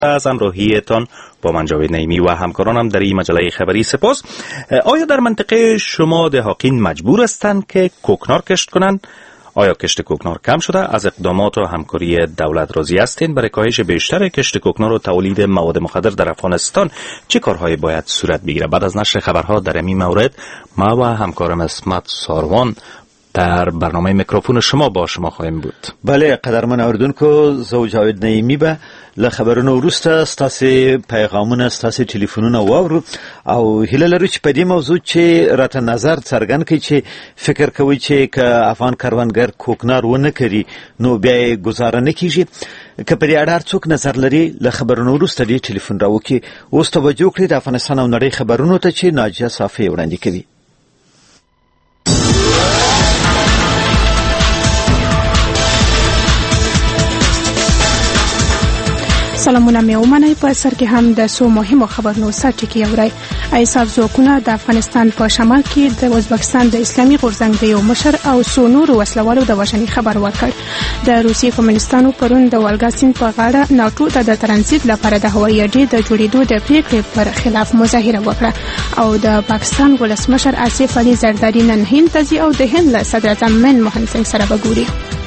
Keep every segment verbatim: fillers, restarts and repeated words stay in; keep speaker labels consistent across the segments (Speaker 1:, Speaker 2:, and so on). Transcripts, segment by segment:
Speaker 1: از همراهیتان با من جاوید نعیمی و همکارانم در این مجله خبری سپاس. آیا در منطقه شما دهاقین مجبور هستند که کوکنار کشت کنند؟ آیا کشت کوکنار کم شده؟ از اقدامات و همکاری دولت راضی هستین؟ برای کاهش بیشتر کشت کوکنار و تولید مواد مخدر در افغانستان چه کارهایی باید صورت بگیره؟ بعد از نشر خبرها در این مورد ما و همکارم اسمت ساروان در برنامه میکروفون شما با شما خواهیم بود.
Speaker 2: بله قدرمن اوردونکو، زه جاوید نعیمی به له خبرونو وروسته ستاسو پیغامونه ستاسو ټلیفونونه واورو او هیله لرو چې په دې موضوع چې راته نظر څرګند کړي چې فکر کوي چې که افغان کاروانګر کوکنار ونه کړي نو بیا گزاره نه کیږي. که په دې اړه هر څوک نظر لري له خبرونو وروسته دې ټلیفون راوکړي. اوس توجه وکړئ د افغانستان او نړۍ خبرونو ته چې ناجیه صافی وړاندې کوي.
Speaker 3: سلامونه مې ومنئ. په سر کې هم د څو مهمو خبرونو سرټکي اورئ. ایساف ځواکونه د افغانستان په شمال کې د ازبکستان د اسلامي غورځنګ د یو مشر او څو نورو وسلوالو د وژنې خبر ورکړ. د روسیې کمونستانو پرون د والګا سیند په غاړه ناټو ته د ترانزیت لپاره د هوایي اډې د جوړېدو د پریکړې پر خلاف مظاهره وکړه او د پاکستان ولسمشر آصف علي زرداري نن هند ته ځي او د هند له صدراعظم منموهن سنګ سره وګوري.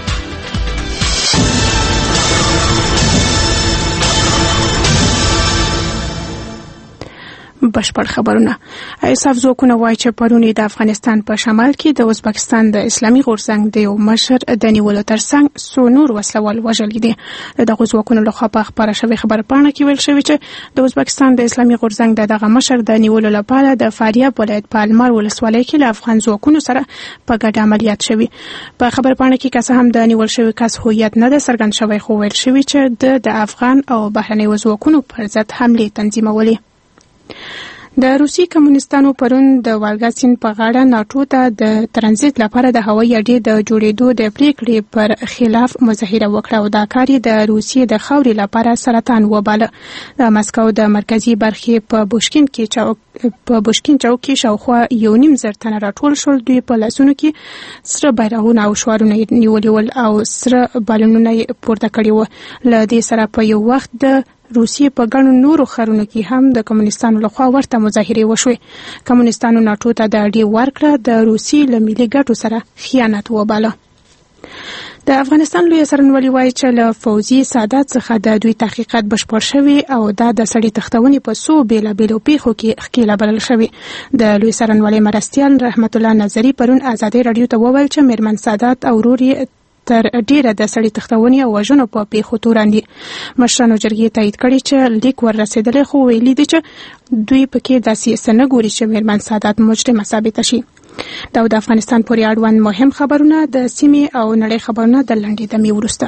Speaker 3: بشپړ خبرونه. ایساف ځواکونه وایي چې پرونی د افغانستان په شمال کې د ازبکستان د اسلامي غورځنګ د یو مشر د نیولو ترڅنګ څو نور وسلوال وژل دي. دغه ځواکونو لخوا په خبره شوې خبرپاڼه کې ویل شوی چې د ازبکستان د اسلامي غورځنګ د دغه مشر د نیولو لپاره د فاریاب ولایت په المار ولسوالۍ کې له افغان ځواکونو سره په ګډه عملیات شوی. په خبرپاڼه کې که څه هم د نیول شوی کس هویت نه ده څرګند شوی، خو ویل شوی چې د افغان او بهرنیو ځواکونو پر ضد حملې تنظیمولې. د روسي کمونستانو پرون د والګا سیند په غاړه ناټو ته د ترانزیت لپاره د هوایي اډې د جوړېدو د پریکړې پر خلاف مظاهره وکړه او دا کار د روسیې د خاورې لپاره سرطان وباله. د مسکو د مرکزی برخې په بوشکین کې چوک په بوشکین چوک کې شاوخوا یو نیم زر تنه راټول شول. دوی په لاسونو کې سره بیرغونه او شعارونه نیولي ول او سره بالونونه پورته کړي وو. له دې سره په یو وخت د روسیې په ګڼو نورو ښارونو کې هم د کمونستانو لخوا ورته مظاهرې وشوې. کمونستانو ناټو ته د اډې ورکړه د روسیې له ملي ګټو سره خیانت وباله. د افغانستان لوی څارنوالي وایي چې له فوزي سعادت څخه د دوی تحقیقات بشپړ شوي او دا د سړي تښتونې په څو بېلابېلو پیښو کې ښکېله بلل شوي. د لوی څارنوالۍ مرستیال رحمت الله نظري پرون ازادۍ راډیو ته وویل چې میرمن سعادت او ورور یې تر ډیره د سړي تښتونې او وژنو په پیښو تورن دي. مشرانو جرګې تایید کړي چې لیک ور رسېدلی، خو ویلي دي چې دوی پکې داسې څه نه ګوري چې میرمن سعادت مجرمه ثابته شي. دا د افغانستان پورې اړوند مهم خبرونه د سیمې او نړۍ خبرونه د لنډې دمې وروسته.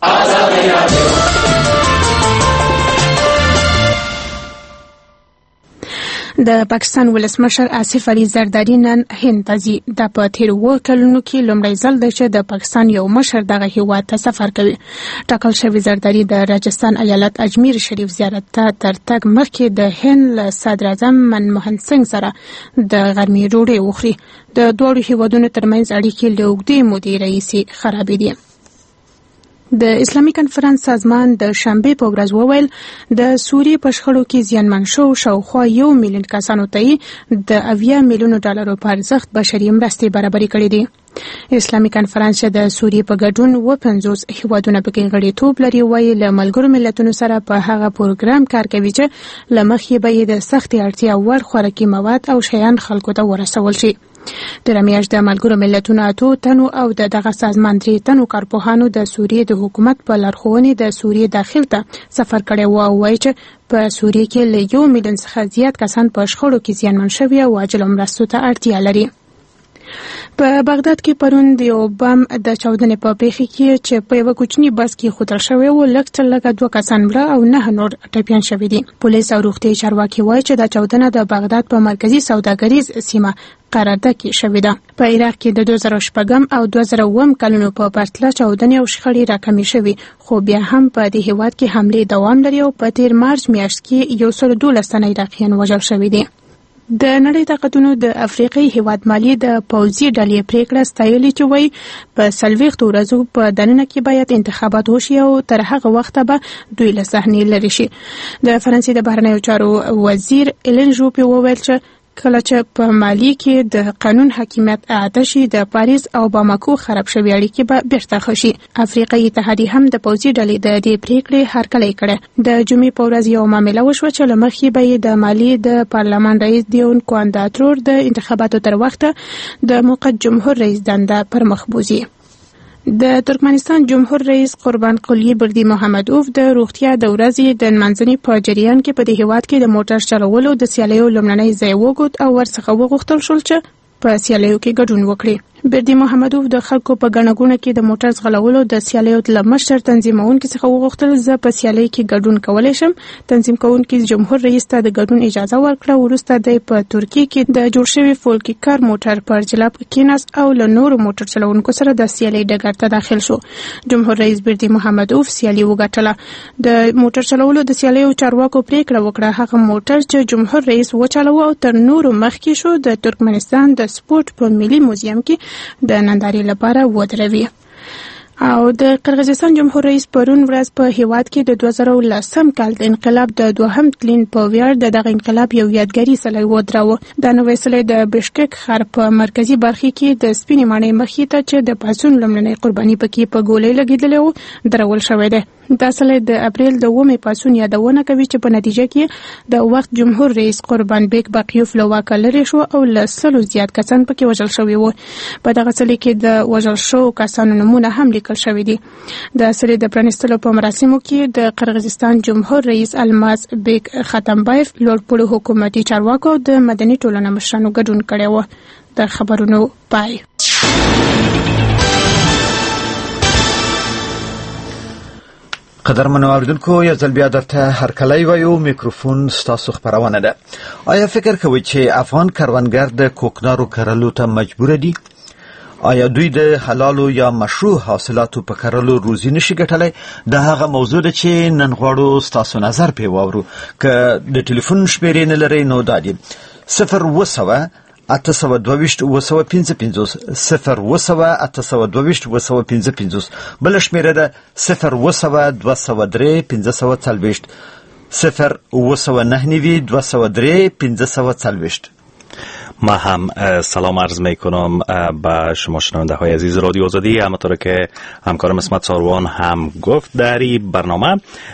Speaker 3: د پاکستان ولسمشر آصف علي زرداري نن هند ته ځي. دا په تېرو اووه کلونو کې لومړی ځل دی چې د پاکستان یو مشر دغه هیواد ته سفر کوي. ټاکل شوی زرداري د راجستان ایالت اجمیر شریف زیارت ته تر تګ مخکې د هند له صدراعظم منموهن سنګ سره د غرمې ډوډۍ وخوري. د دواړو هیوادونو ترمنځ اړیکې له اوږدې مودې راهیسې خرابې دي. د اسلامي کنفرانس سازمان د شنبې په ورځ وویل د سوریې په شخړو کې زیانمن شو شاوخوا یو میلیون کسانو ته د اویا میلیونو ډالرو په ارزښت بشري مرستې برابرې کړې دي. اسلامي کنفرانس چې د سوریې په ګډون اووه پنځوس هیوادونه پکې غړیتوب لري وایي له ملګرو ملتونو سره په هغه پروګرام کار کوي چې له مخې به یې د سختې اړتیا وړ خوراکي مواد او شیان خلکو ته ورسول شي. تېره میاشت د ملګرو ملتونو اتو تنو او د دغه سازمان درې تنو کارپوهانو د سوریې د حکومت په لارښوونې د سوریې داخل ته سفر کړی و او وایي چې په سوریې کې له یو میلیون څخه زیات کسان په شخړو کې زیانمن شوي او عاجلو مرستو ته اړتیا لري. په بغداد کې پرون د یو بم د چاودنې په پیښه کې چې په یو کوچني بس کې خودل شوی و لږ تر لږه دوه کسان مړه او نه نور ټپیان شوي دي. پولیس او روغتیايي چارواکي وایي چې دا چاودنه د بغداد په مرکزي سوداګریز سیمه قرارداد کې شوې ده. په عراق کې د دوه زره شپږم او دوه زره اووم کلونو په پرتله چاودنې او شخړې راکمې شوې، خو بیا هم په دې هیواد کې حملې دوام لري او په تیر مارچ میاشت کې یو سل دولس تنه عراقیان وژل شوي دي. د نړۍ طاقتونو د افریقي هیواد مالی د پوځي ډلې پریکړه ستایلې چې وایي په څلوېښتو ورځو په دننه کې باید انتخابات وشي او تر هغه وخته به دوی له صحنې لرې شي. د فرانسې د بهرنیو چارو وزیر ایلن جوپي وویل چې کله چې په مالی کې د قانون حاکمیت اعاده شي د پاریس او باماکو خراب شوي اړیکې به بیرته ښه شي. افریقایي اتحادیې هم د پوځي ډلې د دې پریکړې هرکلی کړی. د جمعې په ورځ یو معامله وشوه چې له مخکې به یې د مالي د پارلمان رئیس دیون کوانداترور د انتخاباتو تر وخته د موقت جمهور رئیس دنده پر مخ بوزي. د ترکمنستان جمهور رئیس قربان قلی بردی محمدوف د روغتیا د ورځې د نمانځنې په جریان کې په دې هیواد کې د موټر چلولو د سیالیو لومړنی ځای وګوت او ورڅخه وغوښتل شول چې په سیالیو کې ګډون وکړي. بردی محمدوف د خلکو په ګڼه ګوڼه کې د موټر ځغلولو د سیالیو له مشر تنظیمونکو څخه وغوښتل زه په سیالۍ کې ګډون کولی شم. تنظیم کوونکي جمهور رئیس ته د ګډون اجازه ورکړه. وروسته د په ترکیه کې د جوړ شوي فولکي کار موټر پر جلاب کېناست او له نورو موټر چلونکو سره د سیالۍ ډګر ته داخل شو. جمهور رئیس بردی محمدوف سیالي وګټله. د موټر چلولو د سیالیو چارواکو پریکړه وکړه هغه موټر چې جمهور رئیس وچلوه او تر نورو مخکې شو د ترکمنستان د سپورت په ملي موزیم کې د نندارې لپاره ودروي. او د قرغیزستان جمهور رئیس پرون ورځ په هیواد کې د دوه زره لسم کال د انقلاب د دوهم تلین په ویاړ د دغه انقلاب یو یادګاري سلی ودراوه. دا نوی سلی د بشکک ښار په مرکزي برخه کې د سپینې ماڼۍ مخې ته چې د پاڅون لومړنۍ قرباني پکې په ګولۍ لګېدلې و درول شوی دی. دا سلی د اپریل د اوومې پاڅون یادونه کوي چې په نتیجه کې د وخت جمهور رئیس قربان بیک باقیوف له واکه لرې شو او له سلو زیات کسان پکې وژل شوي وو. په دغه سلی کې د وژل شوو کسانو نومونه هم لیکل شوي دي. د سلی د پرانیستلو په مراسمو کې د قرغیزستان جمهور رئیس الماس بیک ختمبایف لوړپوړو حکومتي چارواکو د مدني ټولنې مشرانو ګډون کړی و. د خبرونو پای.
Speaker 2: قدرمنو اوریدونکو یو ځل بیا درته هرکلی وایو. میکروفون ستاسو خبرونه ده. آیا فکر کوئ چې افغان کروندګر د کوکنارو کرلو ته مجبور دي؟ آیا دوی د حلالو یا مشروع حاصلاتو په کرلو روزي نشي ګټلی؟ دا هغه موضوع ده چې نن غواړو ستاسو نظر پرې واورو. که د ټلیفون شمیرې نه لرئ نو دا دي صفر اوه سوه اته سوه دوه ویشت اوه سوه پنځه پنځوس صفر اوه سوه اته سوه دوه ویشت اوه سوه پنځه پنځوس. بله شمیره ده صفر اوه سوه دوه سوه درې پنځه سوه څلوېښت صفر اوه سوه نهه نوي دوه سوه درې پنځه سوه څلوېښت.
Speaker 1: ما هم سلام عرض می کنم به شما شنونده های عزیز رادیو آزادی. همونطور که همکارم اسمت ساروان هم گفت در این برنامه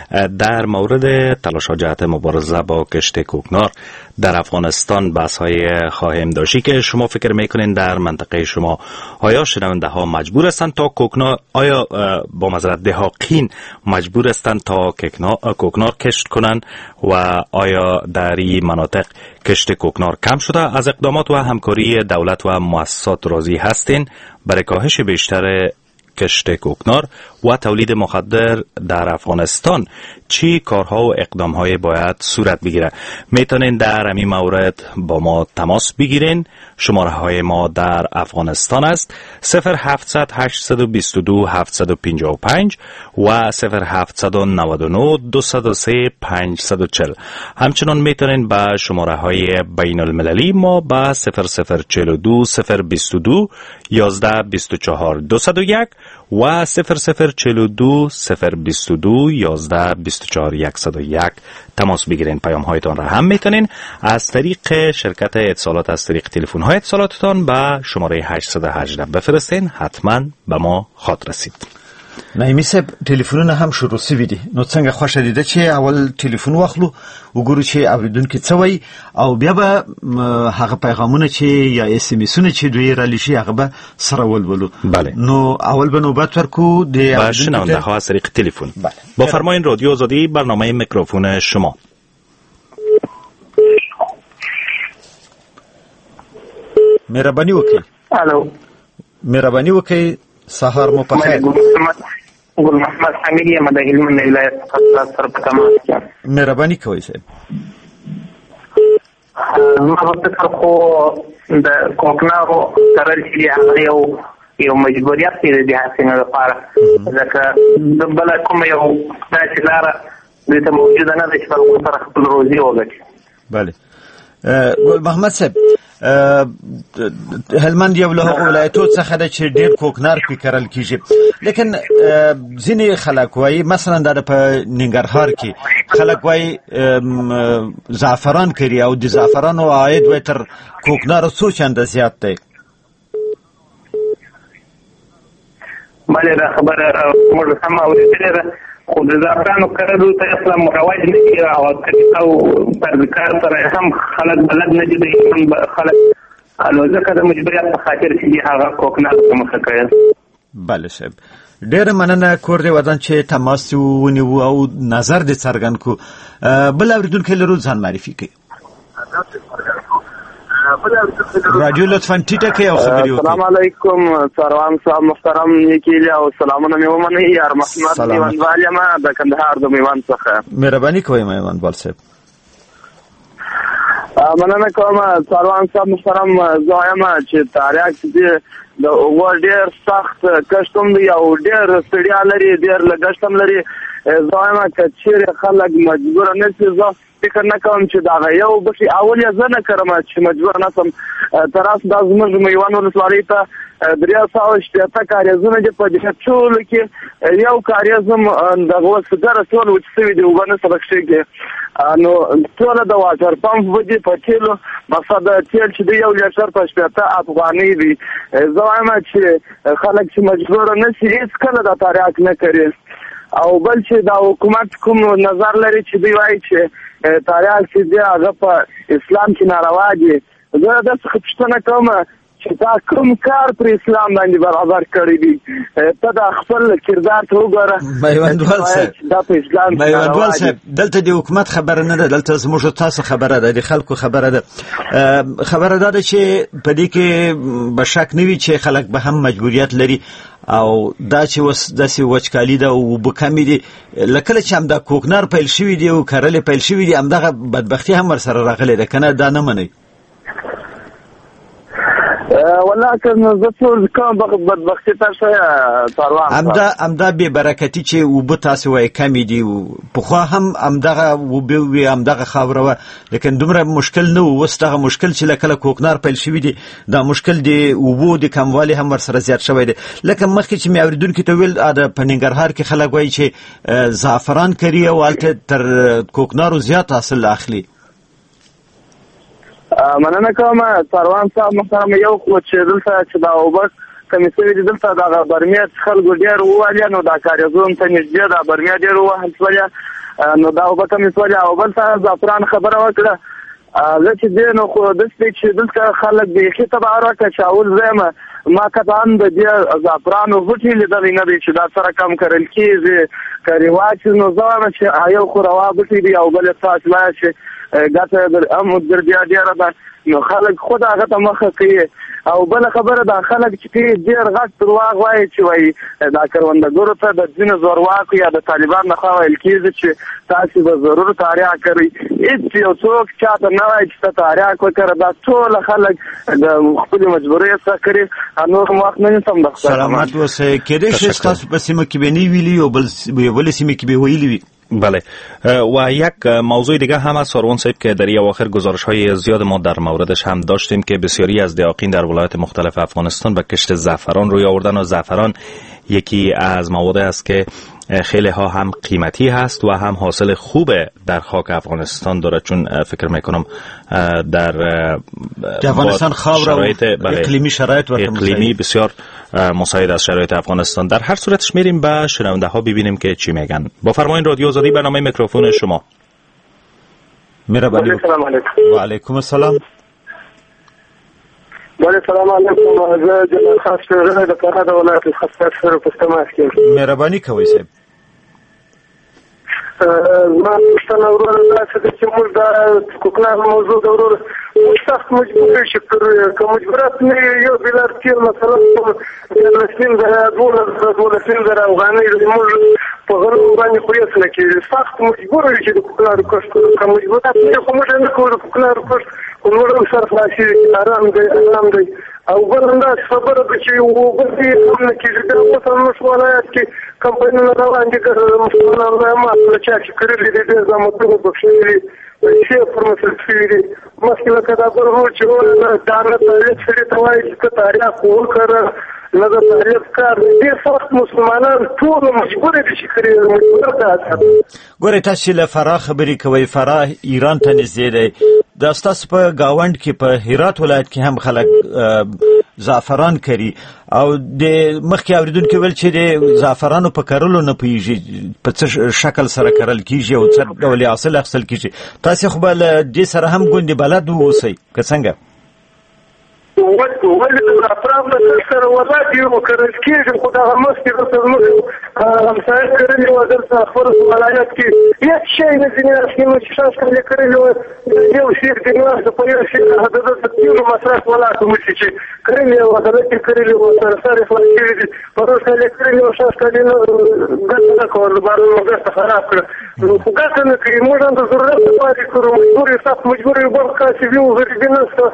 Speaker 1: در مورد تلاش جهت مبارزه با کشت کوکنار در افغانستان بحث های خواهیم داشتی که شما فکر میکنین در منطقه شما آیا شنونده ها مجبور هستند تا کوکنار، آیا با معذرت دهاقین مجبور هستند تا کوکنار کشت کنند و آیا در این مناطق کشت کوکنار کم شده؟ از اقدامات و همکاری دولت و مؤسسات راضی هستین برای کاهش بیشتر کشت کوکنار و تولید مخدر در افغانستان چی کارها و اقدامهای باید صورت بگیره؟ میتونین در همین مورد با ما تماس بگیرین. شماره های ما در افغانستان است صفر هفتصد هشتصد و بیست و دو هفتصد و پنجاه و پنج و صفر هفتصد و نود و نه دویست و سه پانصد و چهل. همچنان میتونین به شماره های بین المللی ما به صفر صفر چهل و دو صفر بیست و دو یازده بیست و چهار دویست و یک و صفر صفر چهل و دو صفر بیست و دو یازده بیست و چهار صد و یک تماس بگیرین. پیام هایتان را هم میتونین از طریق شرکت اتصالات از طریق تلفن های اتصالاتتان به شماره هشتصد و هجده بفرستین. حتما به ما خاطر رسید.
Speaker 2: نایمی صاحب ټلیفونونه هم شروع شوي دي، نو څنګه خوښه ده چې اول ټلیفون واخلو وګورو چې اوریدونکي څه وایي او بیا به هغه پیغامونه چې یا اس ام اسونه چې دوی را لشي هغه به سره ولولو.
Speaker 1: بله.
Speaker 2: نو اول به نوبت ورکو د
Speaker 1: با شنونده ها از طریق تلفن. بله. با فرمایین رادیو آزادی برنامه میکروفون شما.
Speaker 2: مهرباني وکړئ.
Speaker 4: الو.
Speaker 2: مهرباني وکړئ. سهار مو په خیر.
Speaker 4: ګل محمد حمید یم د هلمند ولایت څخه سره په تماس یم.
Speaker 2: مهرباني کوئ صاحب.
Speaker 4: زما په فکر خو د کوکنارو کرل چې هغه یو یو مجبوریت دی د حاصلینو لپاره، ځکه د بل کوم یو داسې لاره دلته موجوده نه ده چې خلکو سره خپل روزي وګټي.
Speaker 2: بله. ګل محمد صاحب هلمند یو له هغو ولایتو څخه ده چې ډېر کوکنار پې کرل کېږي، لیکن ځینې خلک وایي مثلا دا په ننګرهار کې خلک وایي زعفران کري او د زعفرانو عاید وایي تر کوکنارو څو چنده زیات دی.
Speaker 4: بله دا خبره موږ سمه اورېدلې ده، خو د زعفرانو کرلو ته اصلا مروج نه دي او طریقه او طرز کار سره هم خلک بلد نه دي، هم خلک نو ځکه د مجبوریت په خاطر چې دي هغه کوکنار ته مخه کوي.
Speaker 2: بله صاحب ډېره مننه کور دې ودان چې تماس ونیو او نظر دې څرګند کړو. بل اورېدونکی لرو ځان معرفي کړي. رادیو لطفا ټیټه کړئ او خبرې وکړئ.
Speaker 5: السلام علیکم سروان صاحب محترم نیکیلی او سلامونه مې ومنئ. یار محمد میوندوال یم د کندهار د میوند څخه.
Speaker 2: مهرباني کوئ میوندوال صاحب.
Speaker 5: مننه کوم سروان صاحب محترم. زه وایم چې تاریخ دې د اوبو ډېر سخت کښت هم دی او ډېر ستړیا لري، ډېر لګښت هم لري. زه وایم که چیرې خلک مجبوره نه شي، زه فکر نه کوم چې دغه یو بشي اول یې زه نه کړم چې مجبور نه شم. تر اوسه دا زموږ میوند ولسوالۍ ته درې سوه شپېته کاریزونه دي، په دې ټولو کې یو کاریز هم دغه اوس ګره ټول وچ شوي دي، اوبه نه سبق شوي. نو ټوله د واټر پمپ ودي په تیلو، مقصد تیل چې دی یو لیټر په شپېته افغانۍ دي. زه وایم چې خلک چې مجبور نه شي هېڅکله دا تریاک نه کوي. او بل چې دا حکومت کوم نظر لري چې دوی وایي چې تاریخ چې دی هغه په اسلام کې ناروا دي، زه داسې پوښتنه کوم چې دا کوم کار پر اسلام باندې برابر کړی دي؟ ته د خپل کردار ته وګوره.
Speaker 2: میوندوال صاحب
Speaker 5: دا په اسلام کې
Speaker 2: میوندوال صاحب دلته د حکومت خبره نه ده، دلته زموږ تاسو خبره ده، د خلکو خبره ده. خبره ده چې په دې کې به شک نه وي چې خلک به هم مجبوریت لري او دا چې وس داسې وچکالي ده او اوبه کمې دي، لکه چې همدا کوکنار پیل شوي دي او کرلې پیل شوي دي، همدغه بدبختي هم ورسره راغلې ده، که نه دا نه منئ؟
Speaker 5: والله که زه ټول کوم بدبختي ته ښه سروان
Speaker 2: همدا همدا بې برکتي چې اوبه تاسې وایي کمې دي، پخوا هم همدغه اوبه وې، همدغه خاوره وه، لیکن دومره مشکل نه و. اوس دغه مشکل چې له کله کوکنار پیل شوي دي، دا مشکل د اوبو د کموالي هم ورسره زیات شوی دی. لکه مخکې چې مې اورېدونکي ته ویل په ننګرهار کې خلک وایي چې زعفران کري او هلته تر کوکنارو زیات حاصل اخلي.
Speaker 5: مننه کوم سروان صاحب محترم. یو خو چې دلته چې دا اوبه کمې شوي دي، دلته دغه برمې خلکو ډېر ووهلې، نو دا کاریزونو ته نږدې دا برمې ډېر ووهل شولې، نو دا اوبه کمې شولې. او بل ته زعفران خبره وکړه، زه چې دی نو خو داسې دی چې دلته خلک بیخي تبعه راکړه چې اول زه یم ما قطعا د دې زعفرانو بوټي لیدلی نه دی چې دا سره کم کرل کېږي. که رواج نو زه وایم چې یو خو روا بوټي دي او بل یې څه وایه چې ګټه هم در بیا ډېره ده، نو خلک خود هغه ته مخه کوي. او بله خبره دا خلک چې ډېر غټ درواغ وایي چې وایي دا کروندګرو ته د ځینو زورواکو یا د طالبان لخوا ویل کېږي چې تاسې به ضرور تاریخ کوئ. هېڅ یو څوک چاته نه وایي چې ته تاریخ وکړه، دا ټوله خلک د خپلې مجبوریو څخه کړي. نور هم وخت نه نیسم. د
Speaker 2: سلامت اوسئ. کېدای شي ستاسو په سیمه کې به نه ویلي او بلې سیمه کې به ویلي وي.
Speaker 1: بله و یک موضوع دیگه هم از سروان صاحب که در اواخر گزارش های زیاد ما در موردش هم داشتیم که بسیاری از دیاقین در ولایات مختلف افغانستان به کشت زعفران روی آوردن و زعفران یکی از مواد است که خیلی ها هم قیمتی هست و هم حاصل خوب در خاک افغانستان داره، چون فکر میکنم در
Speaker 2: افغانستان خاور و اقلیمی شرایط و
Speaker 1: اقلیمی بسیار مساعد از شرایط افغانستان. در هر صورتش میریم به شنونده ها ببینیم که چی میگن. با فرمایین رادیو آزادی، برنامه میکروفون شما.
Speaker 2: مهربانی. و علیکم السلام.
Speaker 5: بله سلام علیکم. زه جلال خان شپېره د فراه د ولایت خاصیت سره په تماس کې یم.
Speaker 2: مهرباني کوئ صاحب.
Speaker 5: زما پوښتنه وروره داسې ده چې موږ دا کوکنار موضوع ده وروره موږ سخت مجبور یو چې که مجبورات نه یو بیلار تیل مثلا دیارلس نیم زره دولس زره دولس نیم زره افغانۍ موږ په غنمو باندې خو هېڅ نه کېږي. سخت مجبور یو چې د کوکنارو کښت کړو. که مجبورات نه خو موږ نه کوو د کوکنارو کښت، خو موږ هم سر خلاصېږي. آرام دی آرام دی
Speaker 6: او بلنده خبره ده چې وګړي هم نه کېږي دا اوس هم موږ ولایت کې کمپاینونه روان دي مسلمانانو ما چې چې کړي دي د زموږ په شی شي پرمختګ شوی دی مخکې لکه دا بل هو چې دا نه تاریخ سړي ته وایي چې تاریخ کول کړه نه د تاریخ کار ډېر سخت مسلمانان ټول مجبور دي چې کړي مجبور ده.
Speaker 2: ګورې تاسو له فراه خبرې کوي. فراه ایران ته نږدې دی. دا ستاسو په گاوند کې په هرات ولایت کې هم خلک زعفران کوي او د مخکې اوریدونکو ویل چې د زعفرانو په کرلو نه پوهیږي په څه شکل سره کرل کیږي او څه ډول حاصل اخیستل کیږي. تاسو خو به له دې سره هم ګوندې بلد اوسئ که څنګه؟
Speaker 6: ولې د زعفران د سره ولایت یو کرل کېږي خو دغه مخکې دلته زموږ همسایه کرلي وه دلته خپل ولایت کې هېڅ شی نه ځینې اخلي چې شاوخوا کال یې کرلي وه یو سیخ د ناست په یو سیخ د دلته تېلو مصرف ولاړ وشي چې کرلي وه دلته یې کرلي وه سره سر یې خلاص شوي دي پروس کال یې کرلي وه شاوخوا کال یې ګټه نه کوله بارونو ګټه خراب کړه خو ګټه نه کوي موږ هم د ضرورت لپاره یې کړو مجبور یې سخت مجبور یې بل کاس یې ویو غریبي نشته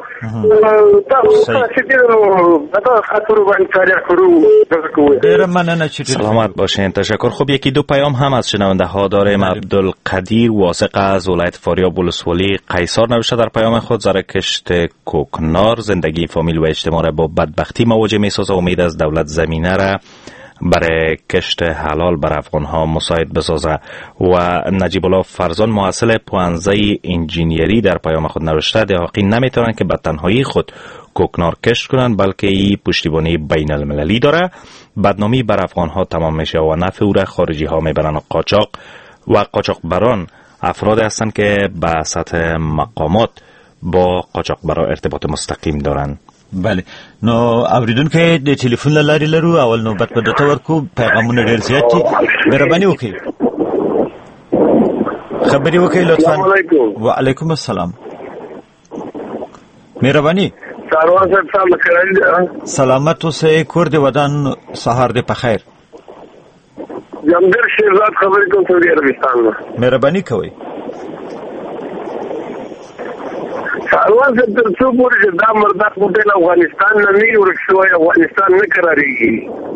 Speaker 1: سلامت باشین. تشکر. خب یکی دو پیام هم از شنونده ها داریم. عبدالقدیر واثق از ولایت فاریاب ولسوالی قیصر نوشته در پیام خود: زرکشت کوکنار زندگی فامیل و اجتماع را با بدبختی مواجه می سازه. امید از دولت زمینه را برای کشت حلال بر افغانها مساعد بسازه. و نجیب الله فرزان محصل پوانزه انجینیری در پیام خود نوشته: دهاقی نمیتونن که به تنهایی خود کوکنار کشت کنن بلکه ای پشتیبانی بین المللی داره. بدنامی بر افغان ها تمام میشه و نفع او را خارجی ها میبرن. قاچاق و قاچاقبران افراد هستند که به سطح مقامات با قاچاقبران ارتباط مستقیم دارن.
Speaker 2: بله نو اوریدونکو د ټلیفون لاري لرو. اول نوبت په دته ورکو پیغامونه ډیر زیات دي. مهرباني وکړئ خبري وکړئ لطفا. وعلیکم السلام. مهرباني.
Speaker 6: ساروان صاحب سلام کړی.
Speaker 2: سلامت اوسئ. کور دې ودان سهار دې په خیر.
Speaker 6: جمدر شیرزاد خبرې کوم سعودي عربستان نه.
Speaker 2: مهرباني کوئ.
Speaker 6: ساروان صاحب تر څو پورې چې دا مردار موټل افغانستان نه نه ورک شوی افغانستان نه قرارېږي.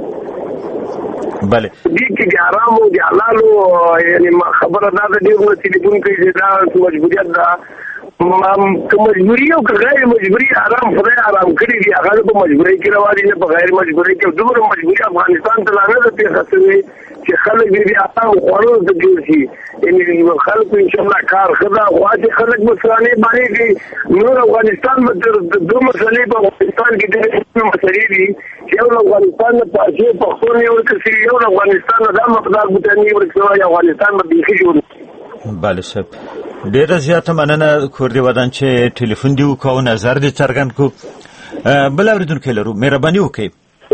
Speaker 2: بله
Speaker 6: دې کې د آرام او د حلالو یعنی خبره دا ده ډېر نو تلیفون کوي چې دا مجبوریت ده. که مجبوري او که غیر مجبوري آرام خدای آرام کړي دي هغه په مجبورۍ کې روان دي نه په غیر مجبورۍ کې. دومره مجبوري افغانستان ته لا نه ده پېښه شوې چې خلک دې بیا هغه خوړو ته جوړ شي. یعنې خلکو انشاءالله کار ښه ده خو هسې خلک مسلانې باندې دي. نور افغانستان به تر دوه مسلې په افغانستان کې ډېرې مسلې دي چې یو له افغانستان نه پارچې پښتو نه ورکړل شي یو له افغانستان نه دا مقدار بوټان نه ورکړل شوی افغانستان به بیخي جوړ شي.
Speaker 2: بله صاحب ډیره زیاته مننه کور دې ودان چې ټلیفون دې وکړو او نظر دې څرګند کړو. بل اورېدونکی لرو. مهرباني وکړئ.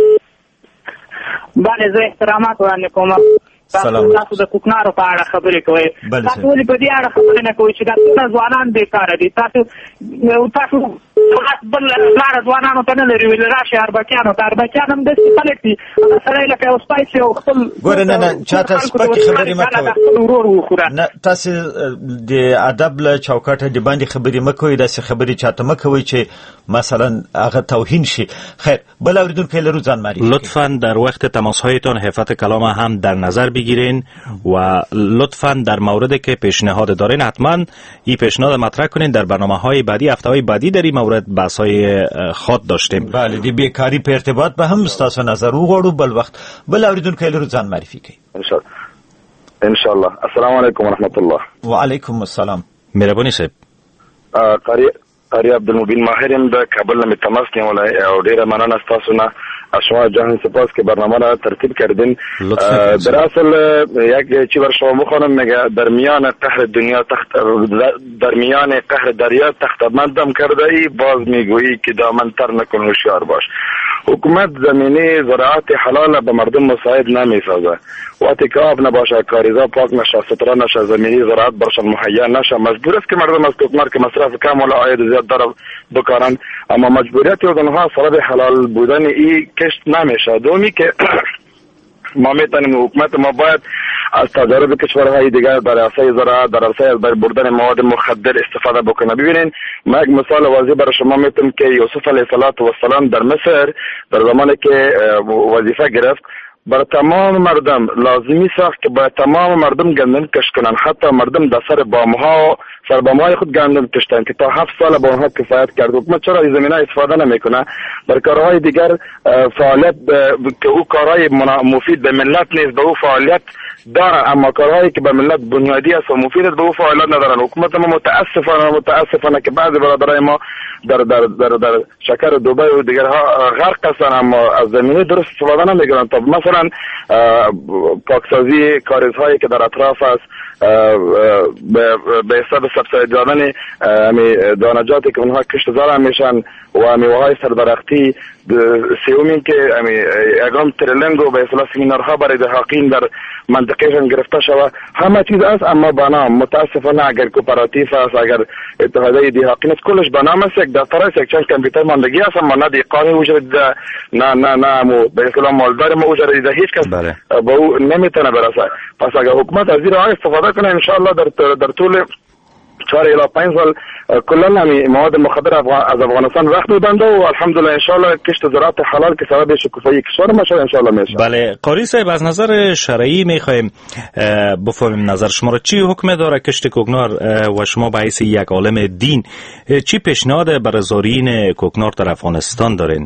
Speaker 7: بله زه احترامات وړاندې کوم. تاسو د کوکنارو په اړه خبرې کوئ. تاسو ولې په دې اړه خبرې نه کوئ چې دا ټول ځوانان بیکاره دي؟ تاسو تاسو بل لاره ځوانانو ته نه لري ویل راشي اربکیانو ته. اربکیان هم داسې خلک دي هغه سړی لکه یو سپی چې خپل
Speaker 2: ګوره نه نه چاته سپکې خبرې مه کوئ. نه تاسې د ادب له چوکاټه د باندې خبرې مه کوئ. داسې خبرې چاته مه کوئ چې مثلا هغه توهین شي. خیر بل اورېدونکی لرو ځان معرفي.
Speaker 1: لطفا در وقت تماس‌هایتان حفظ کلام هم در نظر بگیرین و لطفا در موردی که پیشنهاد دارین حتما این پیشنهاد مطرح کنین. در برنامه‌های بعدی هفته‌های بعدی در این مورد بحث‌های خاص داشتیم.
Speaker 2: بله دی بیکاری په ارتباط به هم تاسو نظر وغواړو. بل وخت بل اوریدونکو لرو ځان معرفي کړئ
Speaker 5: ان شاء الله. ان شاء الله. السلام علیکم ورحمت الله.
Speaker 2: وعلیکم السلام.
Speaker 1: مهرباني صاحب.
Speaker 5: قاری قاری عبدالمبین ماهرم د کابل نه تماس کوم ولای او ډیره مننه تاسو نه اشوا جهان سپاس که برنامه را ترتیب کردین. در اصل یک چی بر شما بخونم میگه در میان قهر دنیا تخت در میان قهر دریا تخت مندم کرده ای باز میگویی که دامن تر نکن هوشیار باش. حکومت زمینه زراعت حلال به مردم مساعد نمیسازه. وقتی که آب نباشه کاریزا پاک نشه ستره نشه زمینی زراعت برشان مهیا نشه مجبور است که مردم از کوکنار که مصرف کم ولی عاید زیاد داره بکارن. اما مجبوریت اونها سبب حلال بودن ای کشت نمیشه. دومی که
Speaker 8: ما میتونیم حکومت ما باید از تجارب کشورهای دیگر در عرصه زراعت، در عرصه بردن مواد مخدر استفاده بکنه. ببینین ما یک مثال واضح برای شما میتونم که یوسف علیه السلام در مصر در زمانی که وظیفه گرفت برای تمام مردم لازمی ساخت که باید تمام مردم گندم کشت کنن، حتی مردم در سر بامها سر بامهای خود گندم کشتن که تا هفت سال با اونها کفایت کرد. حکومت چرا این زمینه استفاده نمیکنه؟ در کارهای دیگر فعالیت که او کارهای مفید به ملت نیست به او فعالیت دارن، اما کارهایی که به ملت بنیادی است و مفید است به او فعالیت ندارن. حکومت ما متاسفانه متاسفانه که بعضی برادرای ما در در در در شکر دبی و دیگرها غرق هستن اما از زمینه درست استفاده نمیکنن. تا مثلا پاکسازی کاریزهایی که در اطراف است به حساب سبسیدی دادن دانجاتی که اونها کشت زار میشن و میوه‌های سردرختی، سومین که یگام ترلنگ و به اصطلاح سمینارها برای دهقین در منطقهشان گرفته شود. همه چیز است اما به نام. متاسفانه اگر کوپراتیو است، اگر اتحادیه دهقین است، کلش به نام است. یک دفتر است، یک چند کامپیوتر ماندگی است اما نه دیقانی وجود نه نه نه به اصطلاح مالدار ما وجود هیچ کس به او نمیتونه برسه. پس اگر حکومت از این راه استفاده کنه ان شاء الله در در طول چهار الی پنج سال کلا همی مواد مخدر از افغانستان وقت میبنده و الحمدلله ان شاء الله کشت زراعت حلال که سبب شکوفایی کشور ما شد ان شاء الله میشه.
Speaker 1: بله قاری صاحب، از نظر شرعی میخوایم بفهمیم نظر شما را چی حکم داره کشت کوکنار و شما به حیث یک عالم دین چی پیشنهاد برای زارعین کوکنار در افغانستان دارین؟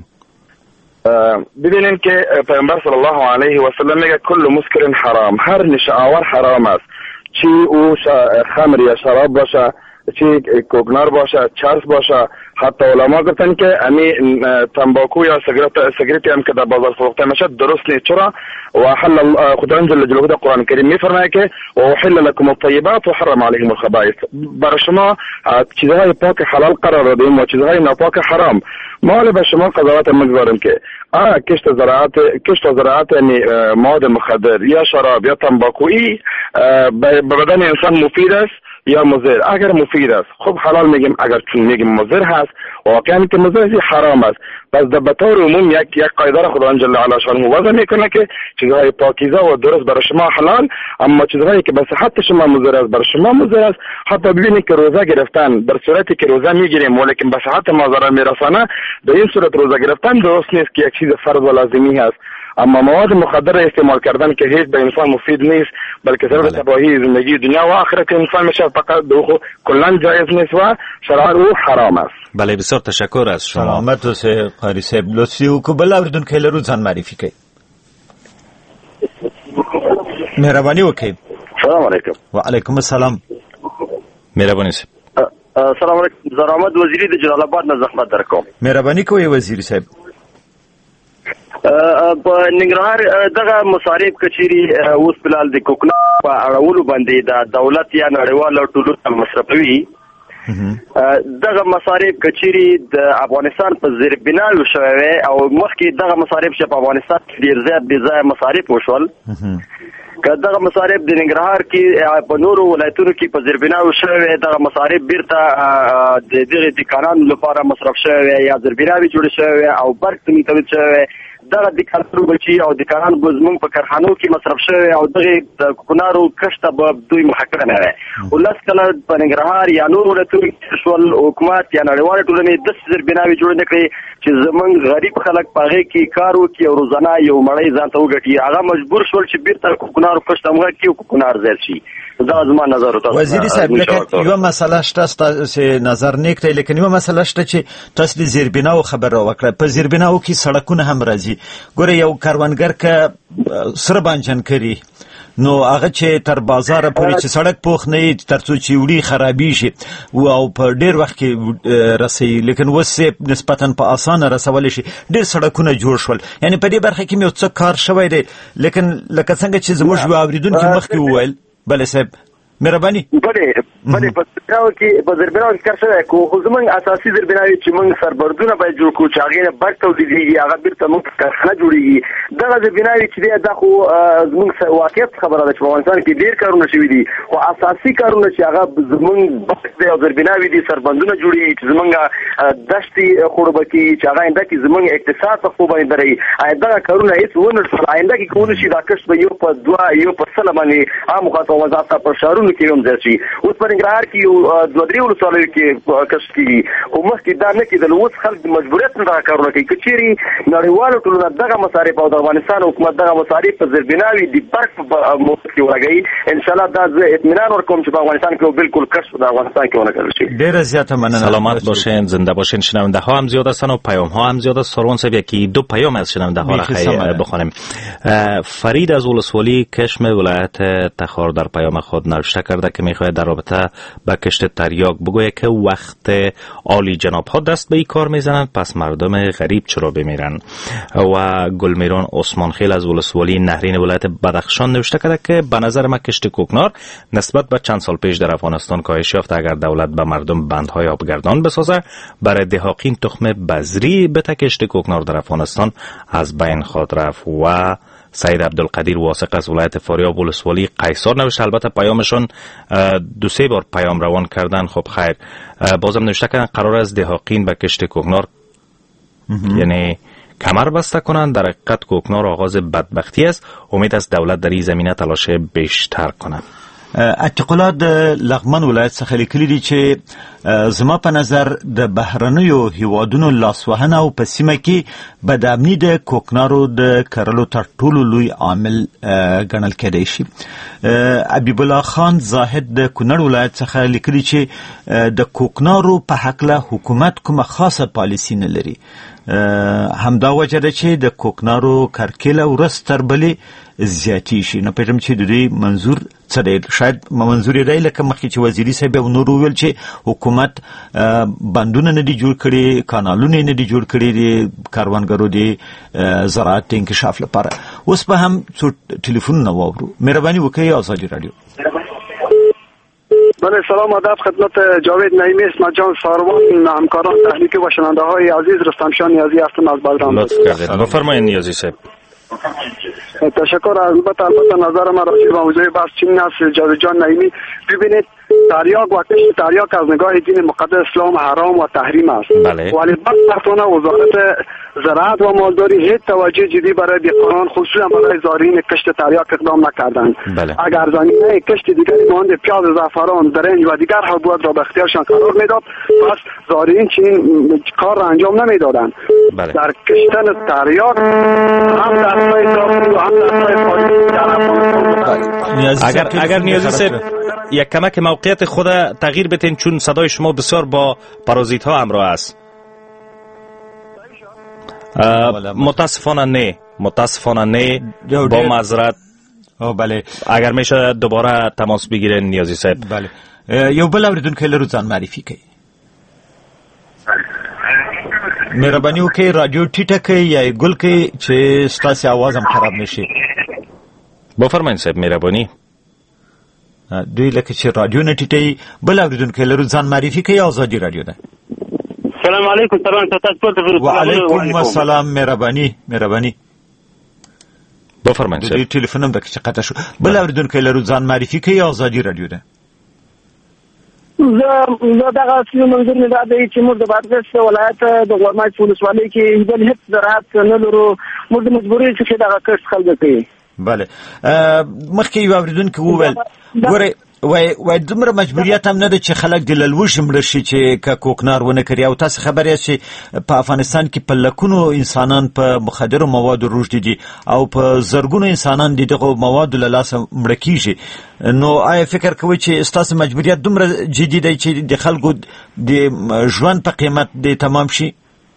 Speaker 8: ببینیم که پیامبر صلی الله علیه و سلم میگه کل مسکر حرام، هر نشه آور حرام است، چی او خمر یا شراب باشه، چی کوکنار باشه، چرس باشه. حتی علما گفتن که امی تنباکو یا سیگارت سیگارتی هم که در بازار فروخته میشه درست نیست. چرا؟ و حل خداوند جل جلاله در قرآن کریم میفرماید که و حل لكم الطیبات و حرم علیهم الخبائث، برای شما چیزهای پاک حلال قرار دادیم و چیزهای ناپاک حرام. ما به شما قضاوت میگذاریم که آه کشت زراعت کشت زراعت یعنی مواد مخدر یا شراب یا تنباکویی به بدن انسان مفید است یا مضر؟ اگر مفید است خب حلال میگیم، اگر چون میگیم مضر هست واقعا که مضر است حرام است. پس به طور عموم یک یک قاعده را خداوند جل جلاله شانه وضع میکنه که چیزهای پاکیزه و درست برای شما حلال، اما چیزهایی که به صحت شما مضر است برای شما مضر است. حتی ببینید که روزه گرفتن در صورتی که روزه میگیریم ولیکن به صحت ما ضرر میرسانه، در این صورت روزه گرفتن درست نیست که یک چیز فرض و لازمی است. اما مواد مخدر استعمال کردن که هیچ به انسان مفید نیست بلکه سبب تباهی زندگی دنیا و آخرت انسان میشه، فقط دو کلا جایز نیست و شرعاً او حرام است.
Speaker 1: بله بسیار تشکر از شما.
Speaker 2: سلامت اوسه قاری صاحب. لطفی وکړه اوریدون کې له روزان معرفي کړئ. مهرباني وکړئ.
Speaker 8: سلام علیکم.
Speaker 2: و علیکم السلام.
Speaker 1: مهرباني صاحب.
Speaker 6: سلام علیکم. زار احمد وزیری د جلال آباد نه زحمت درکوم.
Speaker 2: مهرباني کوئ وزیر صاحب.
Speaker 6: په ننګرهار دغه مصارف کچيري اوس بلال د کوکنار په اړولو باندې د دولت یا نړیوال ټولو مصرفوي دغه مصارف کچيري د افغانستان په زیربناوي شوی او مخکې دغه مصارف چې په افغانستان کې ډیر زیات دي ځای مصارف وشول که دغه مصارف د ننګرهار کې په نورو ولایتونو کې په زیربناوي شوی دغه مصارف بیرته د دغه د قانون لپاره مصرف شوی یا زیربناوي جوړ شوی او برق تولید شوی دغه د کارونو بچي او د کاران ګزمن په کارخانو کې مصرف شوی او دغه د کوکنارو کشته به دوی محقق نه وي. ولس کله په ننګرهار یا نور ولایتونو کې شول حکومت یا نړیوال ټولنې د زیربناوي جوړ نه کړي چې زمونږ غریب خلک په هغه کې کار وکړي او روزانه یو مړی ځان ته وګټي. هغه مجبور شول چې بیرته کوکنارو کشته موږ کې کوکنار زیات شي. دا زما نظر وته.
Speaker 2: وزیر صاحب لکه یو مسله شته تاسو نظر نه کړئ، لیکن یو مسله شته چې تاسو د زیربناو خبره وکړه. په زیربناو کې سړکونه هم راځي. ګوره یو کاروانګر که سره بانجن کړي نو هغه چې تر بازار پورې چې سړک پوخ نه ترڅو چې وړي خرابي شي او په ډیر وخت کې رسي، لیکن وس نسبتا په اسانه رسول شي. ډیر سړکونه جوړ شول، یعنی په دې برخه کې یو څه کار شوی دی، لیکن لکه څنګه چې زموږ اوریدونکو مخکې وویل. بله صاحب مهرباني
Speaker 6: بله بله په تاو کې په زربناو کې کار شوی کو خو زمونږ اساسي زربناوي چې موږ سربردونه باید جوړ کړو چې هغه نه بټ تولیدېږي هغه بیرته موږ کارخانه جوړېږي دغه زربناوي چې دا خو زمونږ واقعیت خبره ده چې په افغانستان کې ډېر کارونه شوي دي خو اساسي کارونه چې هغه زمونږ بټ دی او زربناوي دي سربندونه جوړېږي چې زمونږ دشتي خړوبکي چې هغه انده کې زمونږ اقتصاد په خو باندې درې دغه کارونه هیڅ ونه آینده کې کولی شي دا کښت به یو په دوه یو په سل باندې عام خاطر وزارت پر شهرونو کې هم ځي اوس پر انګرهار کې یو دوه درې ولسوالیو کې کښت کیږي خو مخکې دا نه کېدل اوس خلک مجبوریت نه دا کارونه کوي که چیرې نړیوالو ټولنه دغه مصارف او د افغانستان حکومت دغه مصارف په زربناوي د برق په موقف کې ولګوي انشاءالله دا زه اطمینان ورکوم چې په افغانستان کې بالکل کښت د افغانستان کې ونه کړل شي.
Speaker 2: ډېره زیاته مننه.
Speaker 1: سلامت باشین، زنده باشین. شنونده ها هم زیاد هستن و پیام ها هم زیاد است. سروان صاحب یکی دو پیام از شنونده ها را خیلی بخوانیم. فرید از ولسوالی کشم ولایت تخار در پیام خود نوشته کرده که میخواهد در رابطه با کشت تریاک بگوید که وقت عالی جناب ها دست به این کار میزنند پس مردم غریب چرا بمیرن. و گلمیران عثمان خیل از ولسوالی نهرین ولایت بدخشان نوشته کرده که به نظر من کشت کوکنار نسبت به چند سال پیش در افغانستان کاهش یافته. اگر دولت به مردم بندهای آبگردان بسازه برای دهاقین تخم بذری بته کشت کوکنار در افغانستان از بین خواهد رفت. و سید عبدالقدیر واثق از ولایت فاریاب ولسوالی قیصر نوشته. البته پیامشون دو سه بار پیام روان کردن. خب خیر بازم نوشته کردن قرار است دهاقین به کشت کوکنار یعنی کمر بسته کنند. در حقیقت کوکنار آغاز بدبختی است. امید است دولت در این زمینه تلاش بیشتر کنند.
Speaker 2: اعتقالات د لغمان ولایت څخه لیکلي دي چې زما په نظر د بهرنیو هیوادونو لاسوهنه او په سیمه کې بدامني د کوکنارو د کرلو تر ټولو لوی عامل ګڼل کېدای شي. حبیب الله خان زاهد د کونړ ولایت څخه لیکلي چې د کوکنارو په حقله حکومت کومه خاصه پالیسی نه لري. همدا وجه ده چې د کوکنارو کرکیله ورځ تر بلې زیاتی شي. نه پېژنم چې د دې منظور څه دی. شاید منظور یې دی لکه مخکې چې وزیري صاحب او نور وویل چې حکومت بندونه نه دي جوړ کړي، کانالونه نه دي جوړ کړي د کاروانګرو د زراعت انکشاف لپاره. اوس به هم څو ټلیفونونه واورو. مهرباني وکړئ آزادي رادیو.
Speaker 9: بله سلام ادب خدمت جاوید نعیمی اسمت جان ساروان، همکاران تحلیکی و شنونده های عزیز. رستمشان نیازی هستم از بلدان.
Speaker 1: لطف کردید. بفرمایید نیازی صاحب.
Speaker 9: تشکر. البته البته نظر من راجع به موضوع بحث چین است جاوید جان نعیمی. ببینید تریاک و کشت تریاک از نگاه دین مقدس اسلام حرام و تحریم است.
Speaker 1: بله.
Speaker 9: ولی بدبختانه وزارت زراعت و مالداری هیچ توجه جدی برای دهقانان خصوصا برای زارعین کشت تریاک اقدام نکردند.
Speaker 1: بله.
Speaker 9: اگر زمینه کشت دیگری مانند پیاز، زعفران، برنج و دیگر حبوبات را به اختیارشان قرار میداد پس زارعین چنین کار را انجام نمیدادند.
Speaker 1: بله.
Speaker 9: در کشتن تریاک هم دستای داخلی و هم دستای خارجی در افغانستان.
Speaker 1: اگر اگر نیازی صاحب یک کمک موقعیت خود تغییر بتین چون صدای شما بسیار با پارازیت ها همراه است. متاسفانه نه متاسفانه نه با معذرت.
Speaker 2: بله
Speaker 1: اگر میشه دوباره تماس بگیرین نیازی صاحب.
Speaker 2: بله یو بل اوریدونکو لرو ځان معرفي کوي. مهرباني وکړئ رادیو ټیټه کړئ یا ګل کړئ چې ستاسو आवाज هم خراب نشي.
Speaker 1: بفرمایئ صاحب مهرباني.
Speaker 2: دوی لکه چې رادیو نه ټیټي. بل اوریدونکو لرو ځان معرفي کوي. آزادي رادیو ده.
Speaker 10: السلام علیکم. سلام تاسو ته.
Speaker 2: وعلیکم السلام. مهرباني مهرباني.
Speaker 1: بفرمایئ صاحب.
Speaker 2: د ټلیفون نمبر کې قطع شو. بل اوریدونکو لرو ځان معرفي کوي. آزادي رادیو ده.
Speaker 11: زه زه دغه څه منظور نه دی چې موږ د بادغیس ولایت د غورماچ ولسوالۍ کې بل هیڅ زراعت نه لرو. موږ د مجبورۍ چې دغه کښت خلک کوي.
Speaker 2: بله مخکې یو اوریدونکو وویل ګورئ وای وای دومره مجبوریت هم نه ده چې خلک د للوش مړه شي چې که کوکنار ونه کړي. او تاسو خبر یاست چې په افغانستان کې په لکونو انسانان په مخدرو موادو روږدي دي او په زرګونو انسانان د دغه موادو له لاسه مړه کیږي. نو آیا فکر کوئ چې ستاسو مجبوریت دومره جدي دی چې د خلکو د ژوند په قیمت د تمام شي؟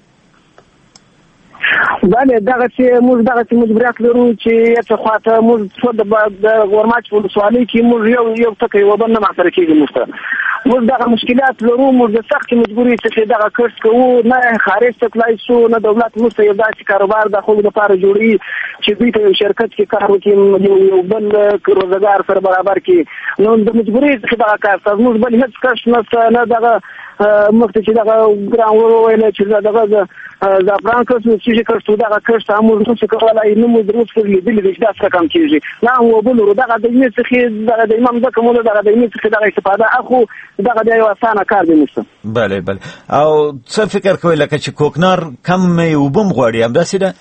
Speaker 11: بله دغه چې موږ دغه چې مجبوریت لرو چې یو خواته موږ څو د غورماچ ولسوالۍ کې موږ یو یو ټکی و بل نه ماتره کېږي. موږ موږ دغه مشکلات لرو، موږ د سختې مجبورۍ څخه دغه کښت کوو، نه خارج ته تلای شو، نه دولت موږ ته یو داسې کاروبار د خلکو لپاره جوړوي چې دوی ته یو شرکت کې کار وکړي، یو بل روزګار سره برابر کړي. نو د مجبورۍ څخه دغه کار کوو. موږ بل هېڅ کښت نشته، نه دغه مخکې چې دغه ګران وویل چې دغه زعفران کښت نو چې کښت دغه کښت هم موږ نشو کولی، نه مو دروس کړي لیدلي دي چې دا څه کم کېږي. نه هم وبلو دغه د ایمې څخه دغه د امام ځکه موږ دغه د ایمې څخه دغه استفاده اخلو، دغه بیا یو اسانه کار دی نشته.
Speaker 2: بله بله. او څه فکر کوئ لکه چې کوکنار کم اوبه هم غواړي، همداسې ده؟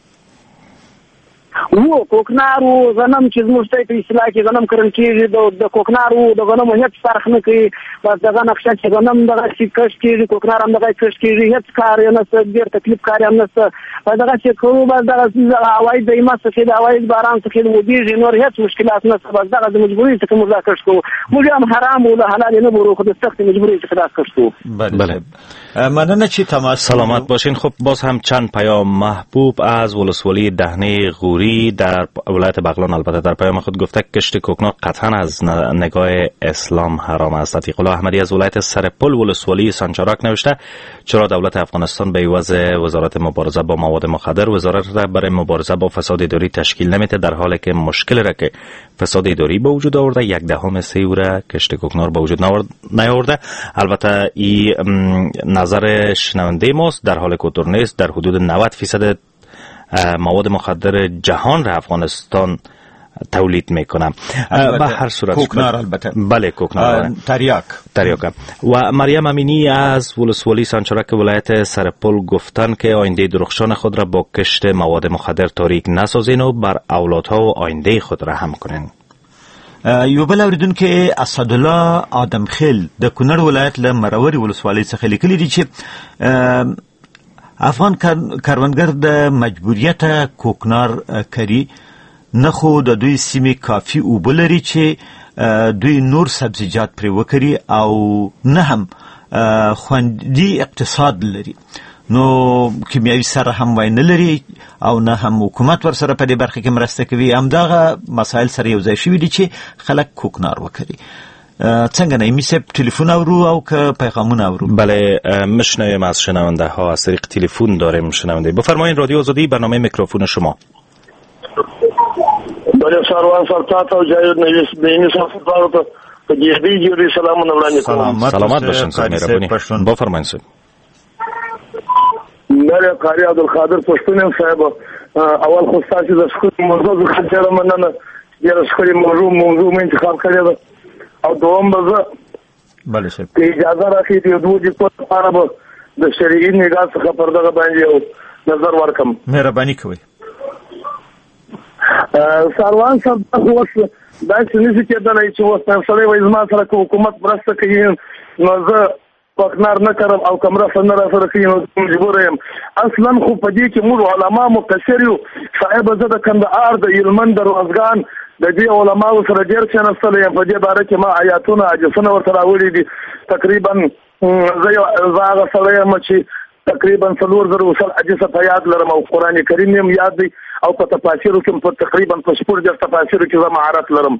Speaker 11: و کوکنار و غنم چې زموږ ته په اصطلاح کې غنم کرل کېږي، د کوکنار و د غنمو هېڅ فرق نه کوي. بس دغه نقشه چې غنم دغسې کښت کېږي، کوکنار هم دغه کښت کېږي، هېڅ کار یې نشته، ډېر تکلیف کار یې هم نشته. بس دغسې کوو، بس دغه عواید د ایمه څخه د عواید باران څخه ودېږي، نور هېڅ مشکلات نشته. بس دغه د مجبورۍ څخه موږ دا کښت کوو. موږ هم حرام و له حلال نه برو، خو د سختې مجبورۍ څخه دا کښت کوو.
Speaker 1: بله.
Speaker 2: مننه چې تماس.
Speaker 1: سلامت باشین. خب باز هم چند پیام. محبوب از ولسوالی دهنه غوری در ولایت بغلان البته در پیام خود گفته کشت کوکنار قطعا از نگاه اسلام حرام است. عتیق الله احمدی از ولایت سرپل ولسوالی سانچاراک نوشته چرا دولت افغانستان به عوض وزارت مبارزه با مواد مخدر وزارت را برای مبارزه با فساد اداری تشکیل نمیده، در حالی که مشکل را که فساد اداری به وجود آورده یک دهم سی او را کشت کوکنار به وجود نیاورده. البته این نظر شنونده ماست، در حال که نیست در حدود نود درصد مواد مخدر جهان را افغانستان تولید میکنه. به هر صورت
Speaker 2: کوکنار البته.
Speaker 1: بله کوکنار.
Speaker 2: تریاک.
Speaker 1: تریاک. و مریم امینی از ولسوالی سانچاراک ولایت سرپل گفتن که آینده درخشان خود را با کشت مواد مخدر تاریک نسازین و بر اولادها و آینده خود رحم کنین.
Speaker 2: یو بل اوریدونکو اسدالله آدمخیل د کونړ ولایت له مروري ولسوالۍ څخه لیکلي دي چې افغان کروندګر د مجبوریت کوکنار کری نه خو د دوی سیمې کافي اوبه لري چې دوی نور سبزیجات پرې وکړي او نه هم خوندي اقتصاد لري. نو کیمیاوي سره هم وای نه لري او نه هم حکومت ورسره په دې برخه کې مرسته کوي. همدغه مسایل سره یو ځای شوي دي چې خلک کوکنار وکړي. څنګه نه میسه تلفن اورو او که پیغامونه اورو؟
Speaker 1: بله میشنویم از شنونده ها، از طریق تلفن داریم شنونده. بفرمایید رادیو آزادی، برنامه میکروفون شما.
Speaker 6: بله سروان سلطات او جاید نویس بینی سلطات ته په دې دی جوړي سلامونه وړاندې کوم.
Speaker 1: سلامت باشین مهرباني. بفرمایئ صاحب.
Speaker 6: بله قاری عبدالقادر پښتون صاحب، اول خو تاسو د ښکلي موضوع خاطر مننه، ډېر ښکلي موضوع موضوع مې انتخاب کړی ده. او دوم به زه
Speaker 2: بله صاحب
Speaker 6: که اجازه راکړئ د دوه دقیقو لپاره به د شرعي نګاه څخه پر دغه باندې یو نظر ورکړم.
Speaker 2: مهرباني کوئ.
Speaker 6: سروان صاحب اوس داسې نشي کېدلی چې اوس سړی وایي زما سره که حکومت مرسته کوي نو زه کوکنار نه کرم او که مرسته نه راسره کوي نو مجبوره یم. اصلا خو په دې کې موږ علما مقصر یو. صاحب زه د کندهار د هلمند د روزګان د دې علماو سره ډېر کېناستلی یم. په دې باره کې ما آیاتونه حدیثونه ورته راوړي دي. تقریبا زه زه هغه سړی یم چې تقریبا څلور زره وسل حدیثه په یاد لرم او قرآن کریم یم یاد دی او په تفاسیرو کې په تقریبا په شپږ دېرش تفاسیرو کې زه مهارت لرم.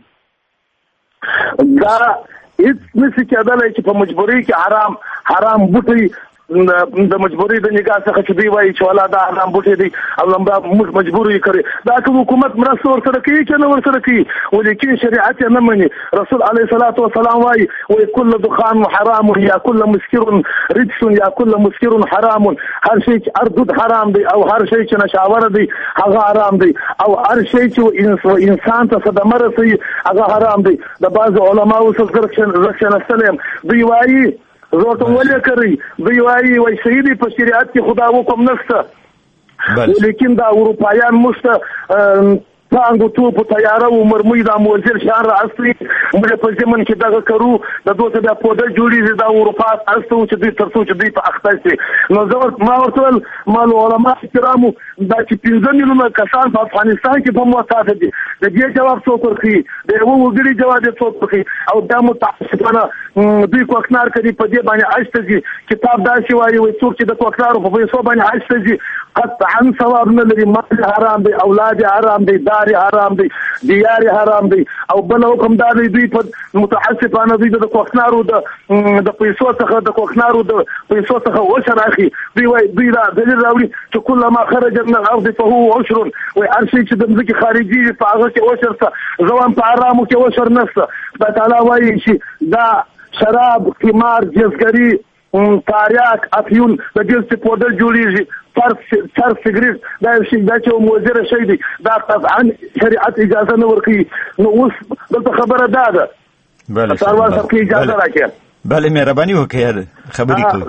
Speaker 6: دا هېڅ نشي کېدلی چې په مجبورۍ کې حرام حرام بوټي د مجبورۍ د نگاه څخه چې دوی وایي چې والا دا حرام بوټي دی او لمبا موږ مجبور یې کړی. دا که حکومت مرسته ورسره کوي که نه ورسره کوي ولیکن شریعت یې نه مني. رسول علیه الصلاة والسلام وایي وایي کل دخان حرام یا کل مسکر رجس یا کل مسکر حرام. هر شی چې هر دود حرام دی او هر شی چې نشاور دی هغه حرام دی او هر شی چې انسان ته صدمه رسوي هغه حرام دی. د بعضو علماو څخه زه کښېنستلی یم دوی وایي زورته ولې کوي دوی وایي وایي صحیح دی په شریعت کې خدا حکم نشته ولیکن دا اروپایان موږ ته تانګو توپ تیاره و مرمۍ دا موزل شهر را اصلي موږ په زمن کې دغه کرو د دوی ته بیا پوده جوړېږي دا اروپا اصل و چې دوی تر څو چې دوی په اخته شي. نو زه ما ورته ویل ما له علما کرامو دا چې پنځه میلیونه کسان په افغانستان کې په محتاج دي د دې جواب څوک ورکوي؟ د یوه وګړي جواب یې څوک ورکوي؟ او دا متاسفانه دوی کوکنار کوي په دې باندې حج ته ځي. کتاب داسې وایي وایي څوک چې د کوکنارو په پیسو باندې حج ته ځي قطعا ثواب نه لري. مال حرام دی، اولاد حرام دی، دار حرام دی، دیار حرام دی. او بل حکم دا دی دوی په متعصبانه دوی د کوکنارو د د پیسو څخه د کوکنارو د پیسو څخه وشر اخی. دوی وای دوی دا دلیل راوړي چې کله ما خرج من الارض فهو عشر، وای ارشي چې د ځمکې خارجي په هغه کې وشر څه زوام په حرامو کې وشر نشته. خدای تعالی وایي چې دا شراب، قمار، جزګری، تاریاک، افیون د دې څخه پودر جوړیږي، پر سر سیګریټ دا شي دا چې موزره شي دي دا طبعا شریعت اجازه نه ورکوي. نو اوس دلته خبره ده ده
Speaker 2: بله
Speaker 6: سروان صاحب کې اجازه راکړه.
Speaker 2: بله مهرباني وکړئ خبرې کوو.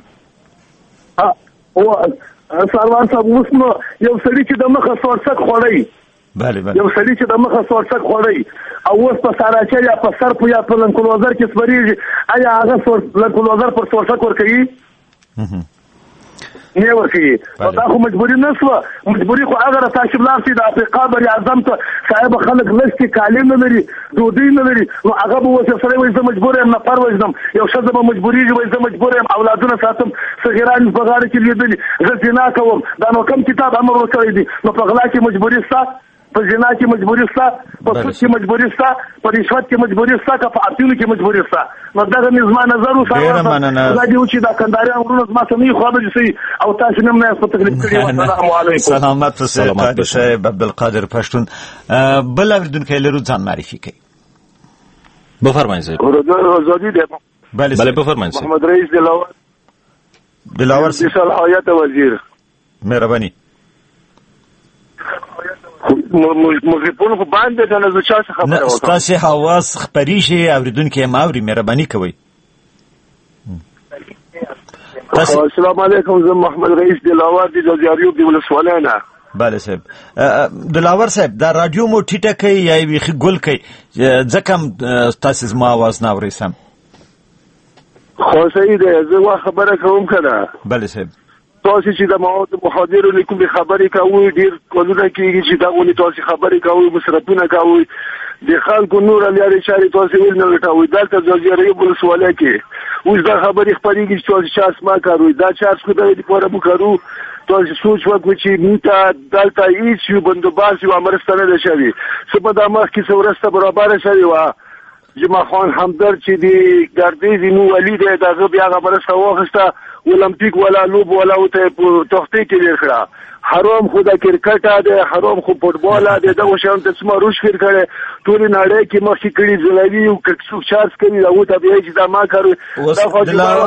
Speaker 6: او سروان صاحب اوس نو یو سړي چې د مخه سورسک خوړی،
Speaker 2: بله بله
Speaker 6: یو سړي چې د مخه سورسک خوړی او اوس په ساراچه یا په سر په یا په لنکلوزر کې سپریږي، آیا هغه لنکلوزر پر سورسک ورکوي؟ نه ورکوي. دا خو مجبوري نه شوه. مجبوري خو هغه راتاشي ولاړ شي د افریقا بر اعظم ته صاحب خلک لستې کالي نه لري، ډوډۍ نه لري، نو هغه به اوس سړی وایي زه مجبور یم نفر وژنم. یو ښځه به مجبورېږي وایي زه مجبور یم اولادونه ساتم، صغیران په غاړه کې لیدلي، زه زنا کوم. دا نو کوم کتاب امر ورکړی دی؟ نو په غلا کې مجبوري شته، په زنا کې مجبوري شته، په سود کې مجبوري شته، په رشوت کې مجبوري شته، که په عطیلو کې مجبوري شته. نو دغه مې زما نظر و دا دی چې دا کنداریان ورونه زما ته نه وي خبرې شي او تاسو نه مې په تکلیف کړي. السلام علیکم.
Speaker 2: سلامت اوسئ قادر صاحب عبدالقادر پښتون. بل اوریدونکی لرو ځان معرفي کوي.
Speaker 1: بفرمایئ.
Speaker 9: آزادی ده.
Speaker 2: بله
Speaker 1: بله بفرمایئ.
Speaker 9: محمد رئیس دلاور
Speaker 2: دلاور
Speaker 9: صلاحیت وزیر.
Speaker 2: مهرباني.
Speaker 9: مغربون خو باندې د نزو چا څخه خبره وکړه.
Speaker 2: ستاسو حواس خبري شي اوریدونکو ماوري مهرباني کوي.
Speaker 9: السلام علیکم. زه محمد رئیس دلاور دی د یاریوب دی ولسوالۍ نه.
Speaker 2: بله صاحب. دلاور صاحب دا رادیو مو ټیټه کوي یا ویخي ګل کوي ځکه تاسو زما आवाज نه اورئ سم؟
Speaker 9: خو صحیح ده. زه خبره کوم کنه.
Speaker 2: بله صاحب.
Speaker 9: تاسو چې د مواد محاضرو لیکم خبرې کوي ډیر کولونه کېږي چې دا ونی تاسو خبرې کوي مصرفونه کوي د خلکو نور لري چاري تاسو ویل نه لټوي. دلته ځاځيري بل سواله کې اوس دا خبرې خبرېږي چې تاسو چاس ما کوي دا چارج خو د دې پوره مو کوو. تاسو سوچ وکړئ چې موږ دلته هیڅ یو بندوباس یو امرستانه ده شوی سبا د مخ کې څورسته برابر شوی و. جمع خان همدرد چې دی ګردیزي نو ولید دغه بیا غبرسته واخسته اولمپیک ولا لوب ولا ته تختی کې ورخړه. حرام خو د کرکټ ده، حرام خو فوټبال ده، دغه شان ته سم روش فکر کړي ټول نړۍ کې مخکې کړي زلوي او کڅو چارج کوي او ته به چې دا ما کړو. دا خو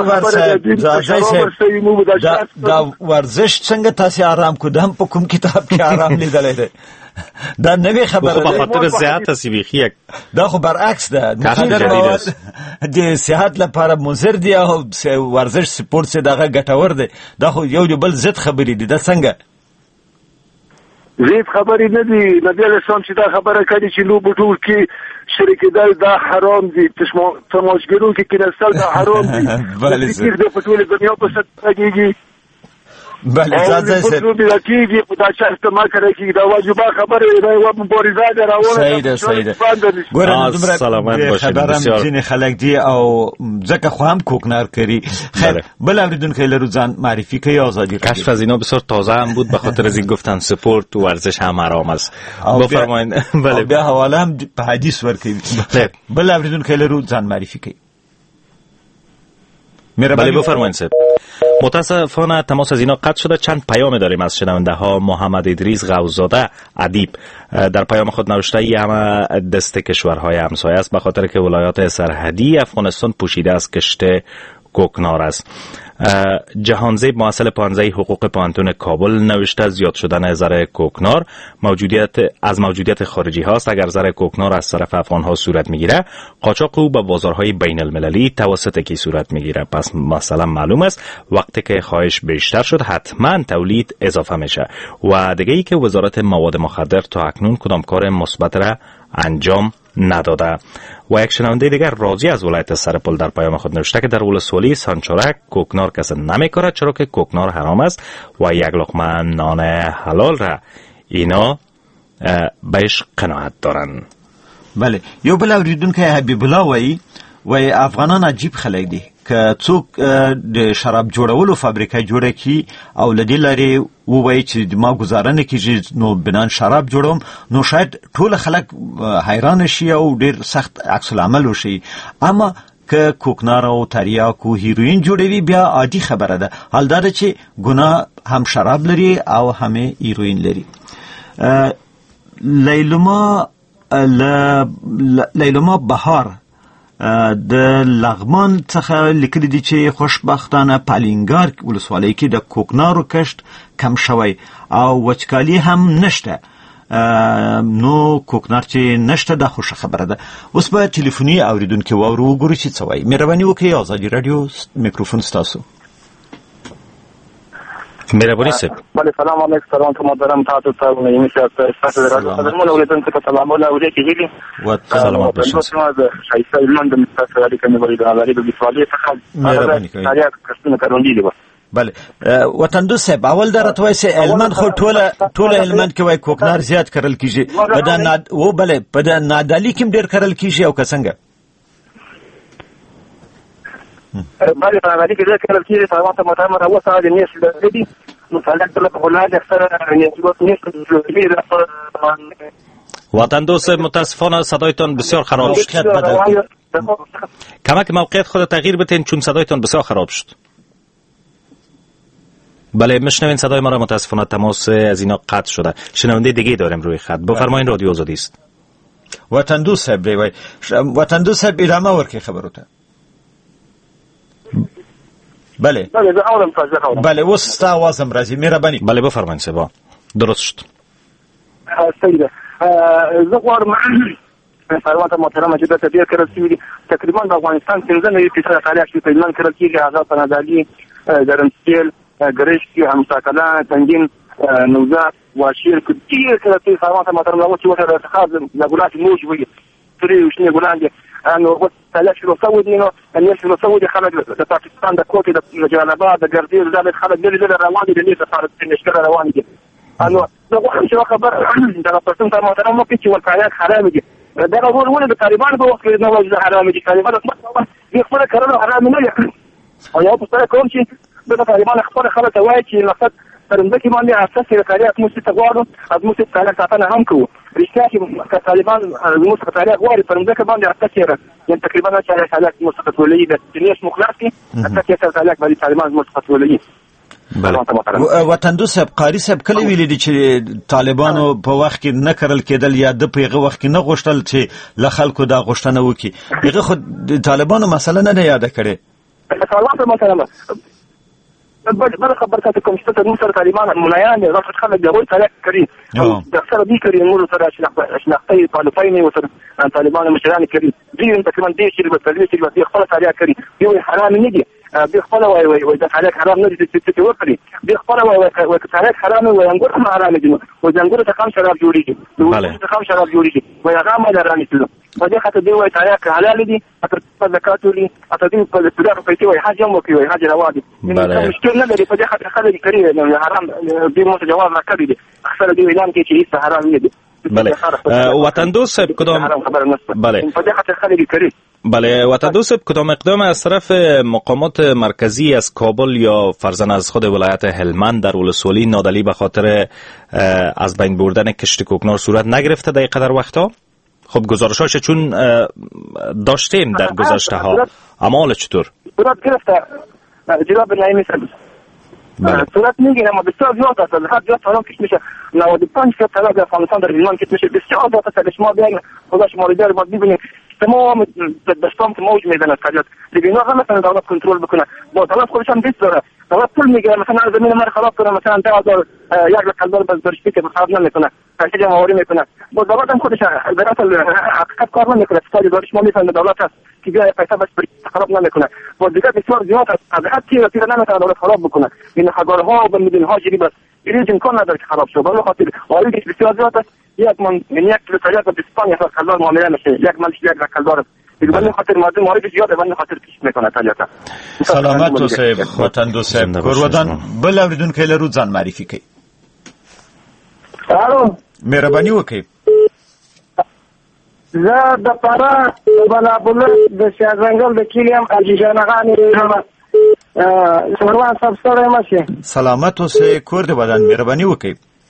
Speaker 2: دا ورزش څنګه تاسو آرام کو دم په کوم کتاب کې آرام لیدل دي؟ دا نوې خبره
Speaker 1: ده. په خاطر زیات سیبیخی
Speaker 2: دا خو برعکس ده. د صحت لپاره مضر دي او ورزش سپورت څخه دغه ګټور دي. دا خو یو بل ضد خبرې دي. دا څنګه
Speaker 9: زید خبرې نه دي؟ نبی علیه السلام چې دا خبره کړي چې لوبو ټول کې شریک دل دا حرام دي، تماشګرو کې کېناستل دا حرام دي.
Speaker 2: بله
Speaker 9: زه د ټول دنیا په ست کېږي.
Speaker 2: بله ځاځي
Speaker 9: سره په دې کې په دا چې ته ما کوي کې دا واجبہ خبره دی و مبارزه ده راوړه.
Speaker 2: صحیح ده صحیح ده. ګورم
Speaker 1: سلامت باشید.
Speaker 2: بسیار ځینې خلک دي او ځکه خو هم کوکنار کوي. خیر بل اوریدونکو لرو ځان معرفی کوي. آزادی
Speaker 1: کشف از اینا بسیار تازه هم بود به خاطر از این گفتن سپورت و ورزش هم حرام است. بفرمایید.
Speaker 2: بله بیا حواله هم په حدیث ورکوي. بل اوریدونکو لرو ځان معرفی کوي.
Speaker 1: بله بفرمایید صاحب. متاسفانه تماس از اینا قطع شده. چند پیام داریم از شنونده ها. محمد ادریس غوزاده ادیب در پیام خود نوشته ای همه دست کشورهای همسایه است به خاطر که ولایات سرحدی افغانستان پوشیده از کشت کوکنار است. جهانزیب معسل پانزه حقوق پانتون کابل نوشته زیاد شدن زر کوکنار موجودیت از موجودیت خارجی هاست. اگر زر کوکنار از طرف افغان ها صورت میگیره قاچاق او به بازارهای بین المللی توسط کی صورت میگیره. پس مثلا معلوم است وقتی که خواهش بیشتر شد حتما تولید اضافه میشه. و دیگه ای که وزارت مواد مخدر تا اکنون کدام کار مثبت را انجام نداده. و یک شنونده دیگر راضی از ولایت سرپل در پیام خود نوشته که در ولسوالی سانچارک کوکنار کسی نمیکاره چرا که کوکنار حرام است و یک لقمه نان حلال را اینا بهش قناعت دارن.
Speaker 2: بله یو بل اوریدونکو حبیب الله وای وای افغانان عجیب خلک دي که څوک د شراب جوړولو فابریکه جوړه کی او لدی لري ووایي چې ما گزاره نه کیږي نو بنان شراب جوړوم، نو شاید ټول خلک حیران شي او ډیر سخت عکس العمل وشي. اما که کوکنار او تریاک او هیروین جوړوي بیا عادي خبره ده. حال دا چې ګناه هم شراب لري او هم هیروین لري. لیلما لیلما بهار د لغمان څخه لیکلي دي چې خوشبختانه پالینګار ولسوالۍ کې د کوکنارو کښت کم شوی او وچکالي هم نشته. نو کوکنار چې نشته دا خوشا خبره ده. اوس به ټلیفوني اوریدونکو واورو وګورو چې څه وایي. مهرباني وکړئ آزادي رادیو میکروفون ستاسو.
Speaker 12: مهرباني صاحب. بله سلام علیکم. سلام ته محترم تاسو ته نعیمي صاحب تاسو درته قدرمن اوریدونکو ته سلامونه او دې کېږي.
Speaker 2: و سلام
Speaker 12: تاسو ته شایسته ایمان د مستاسو علی کنه بری د علی د سوالي څخه
Speaker 2: مهرباني کوي.
Speaker 12: تاریخ کښتونه کاروندي دي.
Speaker 2: بله وطندو صاحب اول درته وایي چې علمان خو ټوله ټوله علمان کې وایي کوکنار زیات کرل کیږي په دا ناد و بله په دا نادالي کې ډیر کرل کیږي او که څنګه؟
Speaker 12: بله په نادالي کې ډیر کرل کیږي. سلام ته محترم راو سره د نیس د دې نو څنګه کله په ولایت اکثر نیت نیس
Speaker 1: وطندو صاحب متاسفانه صدایتان بسیار خراب شد. کمک موقعیت خود تغییر بتین چون صدایتان بسیار خراب شد. بله میشنوین صدای ما را. متاسفانه تماس از اینا قطع شده. شنونده دیگه داریم روی خط. بفرمایید رادیو آزادی است.
Speaker 2: وطندو صاحب دی وای وطندو صاحب ادامه ورکړي خبرته. بله
Speaker 12: بله زه اورم تاسو.
Speaker 2: بله اوس ستا आवाज هم راځي. مهرباني.
Speaker 1: بله بفرمایید صاحب درست شد.
Speaker 12: سیده زه غواړم سلامات محترم چې د دې کړل چې تقریبا د افغانستان څنګه نه یې چې تاریخ کې پیلان کړل کېږي هغه په نادالي ګرمسیل گرشتی همساکلان تنگین نوزاد واشیر کتیر که توی سلامات محترم نمو چی وقت رسخاز نگولات موج بگی تری وشنی گولان دی انو وقت تلاش رو سودی نو انیش رو سودی خلق دا پاکستان دا کوتی دا جالبا دا گردیر دا خلق دلی دلی روانی دلی دا خلق نشکر روانی دی انو دا وقت شو خبر دا پرسن تا محترم مو پیچی والکایات حرامی دی دا غور ونه دا طالبان با وقت نواج دا حرامی دی طالبان یخفر کرنو حرامی نلی او یو پستر کوم چې د طالبان خپل خبره ته وایي چې مقصد پرنده کې باندې اساس یې تاریخ مو څه غواړو از مو څه تاریخ ساتنه هم کوو. رښتیا چې طالبان مو څه تاریخ غواړي پرنده کې باندې اساس یې یعنی تقریبا چې تاریخ مو څه ټولې د دنیش مخلص کې اساس یې تاریخ باندې طالبان مو څه ټولې.
Speaker 2: بله وطندو صاحب قاری صاحب کله ویلي دي چې طالبانو په وخت کې نه کرل کېدل یا د پیغه وخت کې نه غوښتل چې له خلکو دا غوښتنه وکړي. هغه خو طالبانو مسله نه یاد کړي.
Speaker 12: سلامات محترم بل خبر تاسو کوم چې تاسو سره طالبان ملایان دي راځي خلک د وای تاریخ کوي د سره دي کوي موږ سره شناختي طالبان او سره طالبان مشران کوي دي تقریبا دي چې په تلويزیون کې د خپل تاریخ کوي یو حرام نه دي د خپل وای وای د تاریخ حرام نه دي چې وکړي د خپل وای وای تاریخ حرام وای انګور هم حرام دي او انګور ته خام شراب جوړيږي د خام شراب جوړيږي وای هغه ما درانه کړو په دې خاطر دی وای تاریخ حلال دي اته په زکات ولي اته دې په صدقه پیسې وای حج هم کوي حج راوادي مشکل نه لري په دې خاطر خلک کوي نو حرام دې مو ته جواب راکړي دي اکثر دې اعلان کوي چې هیڅ حرام نه دي.
Speaker 1: بله وطندو صاحب کدام بله
Speaker 12: په دې خاطر خلک کوي.
Speaker 1: بله وطندو صاحب کدام اقدام از طرف مقامات مرکزی از کابل یا فرزن از خود ولایت هلمند در ولسوالی نادالی به خاطر از بین بردن کشت کوکنار صورت نگرفته در قدر وقتا؟ خب گزارشاش چون داشتیم در گذشته ها اما چطور؟
Speaker 12: صورت گرفته جواب نایمی سبز صورت میگیره اما بسیار زیاد است از حد زیاد سالان کش میشه نود و پنج فیصد طلاق افغانستان در ایران کش میشه بسیار زیاد است شما بیاین خدا شما رو داره باید ببینید تمام دستام که موج میزنه کجات دیگه اینا هم مثلا دولت کنترل بکنه با دولت خودش هم دیست داره دولت پول میگیره مثلا زمین من خراب کنه مثلا ده هزار یک لک دلار بس برشتی که خراب نمیکنه پیسه جمعوری میکنه با دولت هم خودش درست حقیقت کار نمیکنه اقتصادی دارش ما میفهمه دولت هست که بیا پیسه بس خراب نمیکنه با دیگه بسیار زیاد است از حد تیر تیر نمیتونه دولت خراب بکنه این هزارها و میلیون ها جری بس این امکان نداره که خراب شه به خاطر آلیدش بسیار زیاد است یک من یعنی یک کیلو تریاک به پنج هزار کلار معامله میشه یک ملش یک کلار به خاطر ماده مورد زیاده به خاطر پیش میکنه تالیاتا.
Speaker 2: سلامت تو صاحب وطندو صاحب کورودان بل اوریدون کې له روزان معرفي کوي.
Speaker 12: الو
Speaker 2: مهرباني وکړئ.
Speaker 11: زه د فراه د بلابله د شاهزنګل د کلي یم حاجي جان اغا یم. سروان صاحب ستړی مه شې.
Speaker 2: سلامت اوسئ، کور دې ودان، مهرباني وکړئ.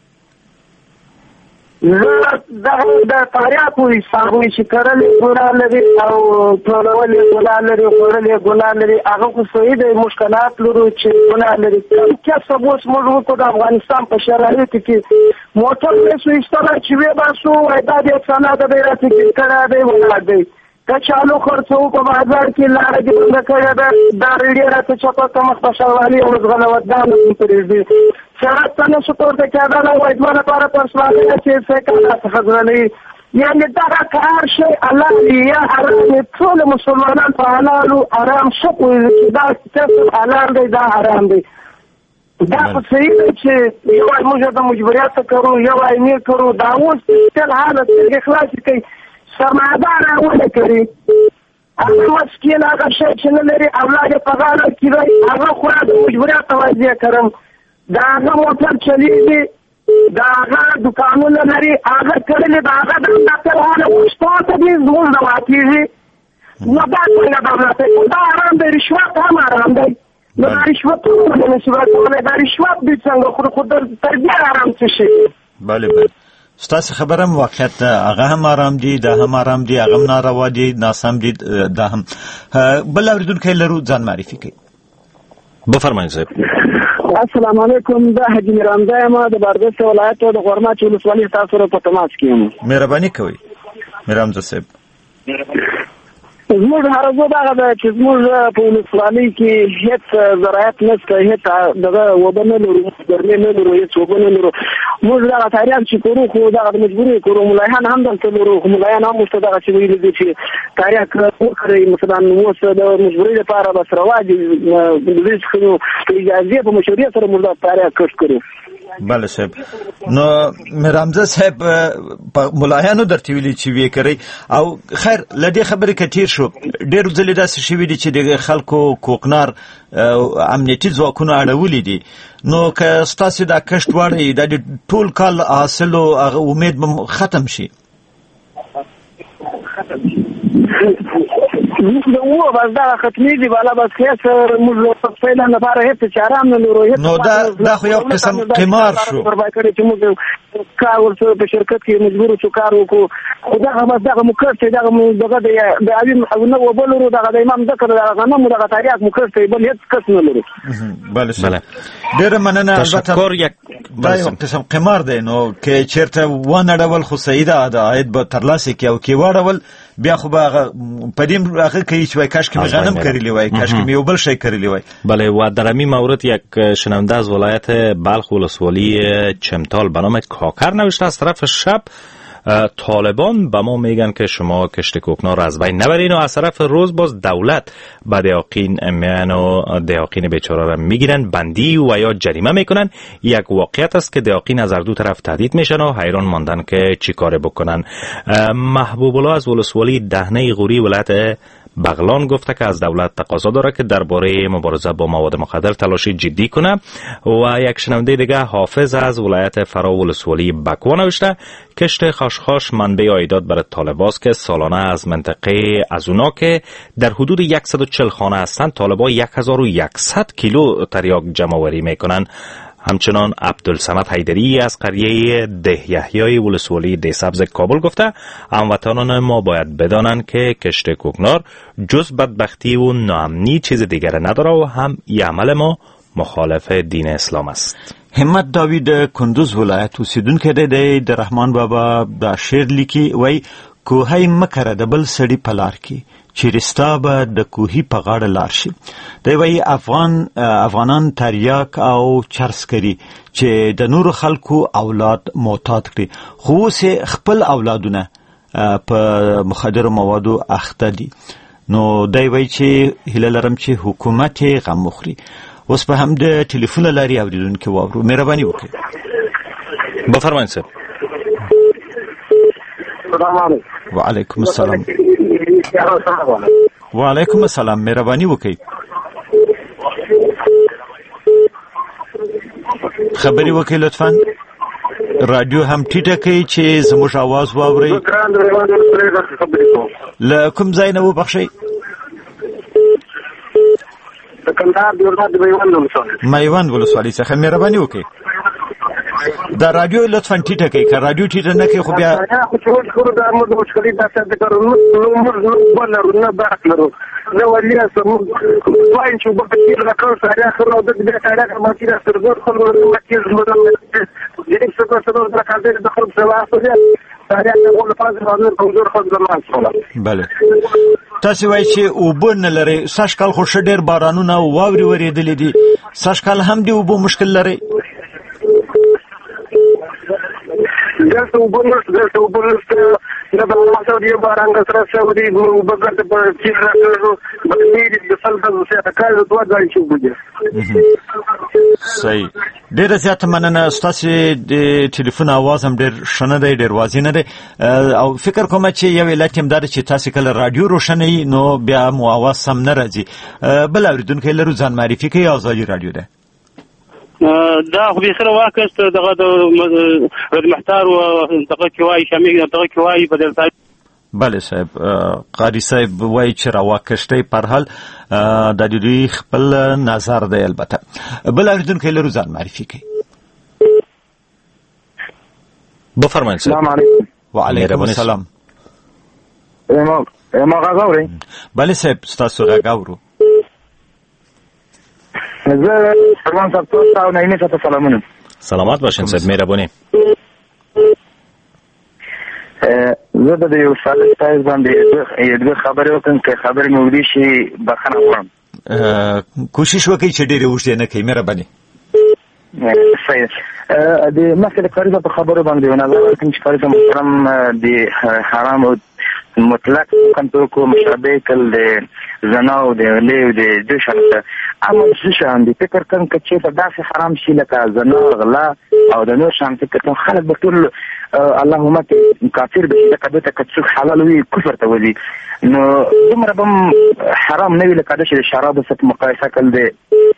Speaker 11: زه دغه د تریاکو هغوی چې کرلې ګناه لري او ټولولې ګناه لري، خوړلې ګناه لري، هغه خو صحیح دی. مشکلات لرو چې ګناه لري. کوم کسب اوس موږ وکړو د افغانستان په شرایطو کې موټر ویسو ایستلی چې ویې باسو وایي دا دې سند دی راته ګیر کړی دی ولاړ دی. کچالو خرڅوو په بازار کې لاره دې بنده کړې ده، دا ریډیو راته چپه کړه مخ په شلوالي او ځغلوت دا نه پرېږدي. سړک ته نه شو پورته کېدلی وایي زما لپاره پرسوالي ده چې څه کاله څخه ځغلوي. یعنې دغه کار شی حلال یا حرام یې ټول مسلمانان په حلالو حرام ښه پوهېږي چې دا کسب حلال دی دا حرام دی. دا خو صحیح دی چې یو وایي موږ د مجبوریت کوو، یو وایي نه کوو. دا اوس تل حاله سترګې خلاصې کوي. سرمایه‌دار راونه کړي، هغه مسکین هغه شی چې نه لري اولاد یې په غاړه کې دی، هغه خو د مجبوریت توجیه کړم. د هغه موټر چلېږي، د هغه دوکانونه لري، هغه کړلې د هغه دنده تر حاله وشته ته دې زموږ نه واقعېږي. نو دا څنګه دولت دی؟ دا حرام دی، رشوت هم حرام دی. نو دا رشوت هم نه شي ورکولی. دا رشوت دی څنګه خوري، خو تر دې حرام څه شي.
Speaker 2: بله بله، ستاسو خبره هم واقعیت ده، هغه هم آرام دي، دا هم آرام دي، هغه هم ناروا دي، ناسم دي، دا هم. بل اورېدونکی لرو، ځان معرفي کوي.
Speaker 1: بفرمایئ صاحب.
Speaker 11: السلام علیکم، دا حاجي میرامده یم د بادغیس ولایت د غورماچ ولسوالۍ تاسو سره په تماس کې یم.
Speaker 2: مهرباني کوئ میرامده صاحب.
Speaker 11: زموږ هرزه دغه ده چې زموږ په ولسوالۍ کې هېڅ زراعت نشته، هېڅ دغه اوبه نه لرو، ګرمې نه لرو، هېڅ اوبه نه لرو. موږ دغه تاریخ چې کورو خو دغه د مجبوري کورو، ملایان هم دلته لرو، خو ملایان هم ورته دغه چې ویلي دي چې تاریخ وکړئ. مثلا اوس د مجبورۍ لپاره بس رواج د دې څخه اجازې په مشروعیت سره موږ د تاریخ کښت کړو.
Speaker 2: بله صاحب، نو میرامزه صاحب ملایانو درته ویلي چې ویې کوئ. او خیر له دې خبرې که تېر شو، ډېرو ځلې داسې شوي دي چې د خلکو کوکنار امنیتي ځواکونو اړولي دي. نو که ستاسې دا کښت واړئ، دا د ټول کال حاصل او هغه امید به ختم شي. موږ د اوه بس دغه ختمېږي، بالا بس هېڅ موږ فعلا لپاره هېڅ چاره هم نه لرو. نو دا دا خو یو قسم قمار شو چې موږ کار ورسره په شرکت کې مجبور شو کار وکړو. خو دغه بس دغه مو کښت دی، دغه دغه د عویم نه اوبه لرو، دغه د امام ذکر دغه غنمو دغه تاریخ مو کښت دی، بل هېڅ کس نه لرو. بله بله، ډېره مننه. البته دا یو قسم قمار دی. نو که چېرته ونړول خو صحیح ده، د عاید به ترلاسه کړي، او که واړول بیا خو به هغه په دې هغه کوي چې وای کاشکی می غنم کردلی وای، کاشکی می اوبل شی کردلی وای.
Speaker 1: بله، و در همین مورد یک شنونده از ولایت بلخ ولسوالی چمتال به نام کاکر نوشته از طرف شب طالبان به ما میگن که شما کشت کوکنار از بین نبرین و از طرف روز باز دولت به دیاقین میان و دیاقین بیچاره را میگیرن، بندی و یا جریمه میکنن. یک واقعیت است که دیاقین از هر دو طرف تهدید میشن و حیران ماندن که چی کار بکنن. محبوب الله از ولسوالی دهنه غوری ولایت بغلان گفته که از دولت تقاضا داره که درباره مبارزه با مواد مخدر تلاشی جدی کنه. و یک شنونده دیگه حافظ از ولایت فرا ولسوالی بکوا نوشته کشت خاشخاش منبع عایدات برای طالباست که سالانه از منطقه از اونا که در حدود صد و چهل خانه هستند طالبا هزار و صد کیلو تریاک جمع‌آوری میکنن. همچنان عبدالصمد حیدری از قریه ده یحیای ولسوالی ده سبز کابل گفته هموطنان ما باید بدانند که کشت کوکنار جز بدبختی و ناامنی چیز دیگر نداره و هم ی عمل ما مخالف دین اسلام است.
Speaker 2: همت داوید کندوز ولایت اوسیدونکی دی د رحمان بابا دا شعر لیکي وای کوهی مکره د بل سړي په لار کې چیرستا به د کوهی په غاړه لار شي. دی وای افغان افغانان تریاک او چرس کوي چې د نورو خلکو اولاد معتاد کړي، خو اوس خپل اولادونه په مخدرو موادو اخته دي. نو دی وای چې هیله لرم چې حکومت غم وخوري. اوس په هم د ټلیفون لارې اوریدونکو واورو، مهرباني وکړئ.
Speaker 1: بفرمایئ صاحب.
Speaker 11: سلام علیکم.
Speaker 2: وعلیکم السلام. وعلیکم السلام، مهرباني وکړئ. خبري وکړئ لطفاً. رادیو هم ټیټه کوي چې زموږ आवाज واوري. له کوم ځای نه وبخښئ؟
Speaker 6: د کندهار د ولایت میوند ولسوالۍ.
Speaker 2: میوند ولسوالۍ څخه مهرباني وکړئ دا رادیو لطفا ټیټه کوي، که رادیو ټیټه نه کوي خو بیا
Speaker 6: خو چې اوس خو دا موږ مشکلې تاسو ته کارونه موږ ولرو نه برخ لرو نه ولیا سم وای چې په دې راکړ سره خو د دې سره ما چې سره زور خو ما چې زموږ دې څه څه څه د کارته د خپل سره سره هغه په فاز باندې کمزور خو زمان شول.
Speaker 2: بله تاسو وایي چې اوبه نه لري، سږکال خو ښه ډېر بارانونه او واورې ورېدلې دي، سږکال هم د اوبو مشکل لري؟
Speaker 6: دلته اوبه نشته، دلته اوبه نشته، نه د مسعودي باران سره سعودي وبګرد په چې راځو بکمیری د سلطه زه کار دوه ځای چې وګورئ.
Speaker 2: صحیح، ډېره زیاته مننه. ستاسو د ټلیفون आवाज هم ډېر ښه نه دی، ډېر واضح نه دی، او فکر کوم چې یو علت هم دا دی چې تاسو کله رادیو روښانوي نو بیا مو आवाज سم نه راځي. بل اورېدونکی لرو، ځان معرفي کوي. ازادي رادیو ده
Speaker 10: دا خو به سره واکست دغه د محتار او دغه کوي شامل دغه کوي بدل ځای.
Speaker 2: بله صاحب، قاری صاحب وایي چې راواکشتي پر حال د دوی خپل نظر دی. البته بل اورېدونکی لرو، ځان معرفي کوي.
Speaker 1: بفرمایئ.
Speaker 6: السلام علیکم.
Speaker 2: وعلیکم السلام.
Speaker 6: ما ما غاوري.
Speaker 2: بله صاحب، ستاسو غږ اورو.
Speaker 6: زه سلام تاسو ته او نه تاسو سلامونه.
Speaker 1: سلامات باشین صاحب، مهرباني.
Speaker 6: زه د یو ساده تایز باندې یو خبرې وکم چې خبرې مو ودی شي بخنه وکړم.
Speaker 2: کوشش وکړئ چې ډېر وښه نه کوي، مهرباني.
Speaker 6: صحیح. د مسله کاریزه په خبرو باندې ونه لکه چې کاریزه محترم د حرام او مطلق کنټرول کو مشابه کل د زناو د لیو د جوشنه اما څه شان دي فکر کوم چې په داسې حرام شي لکه زنا غلا او د نور شان فکر کوم خلک به ټول اللهم کافر به چې کده ته څه حلال وي کفر ته ودی نو دومره بم حرام نه وي لکه د شراب ست مقایسه کول دي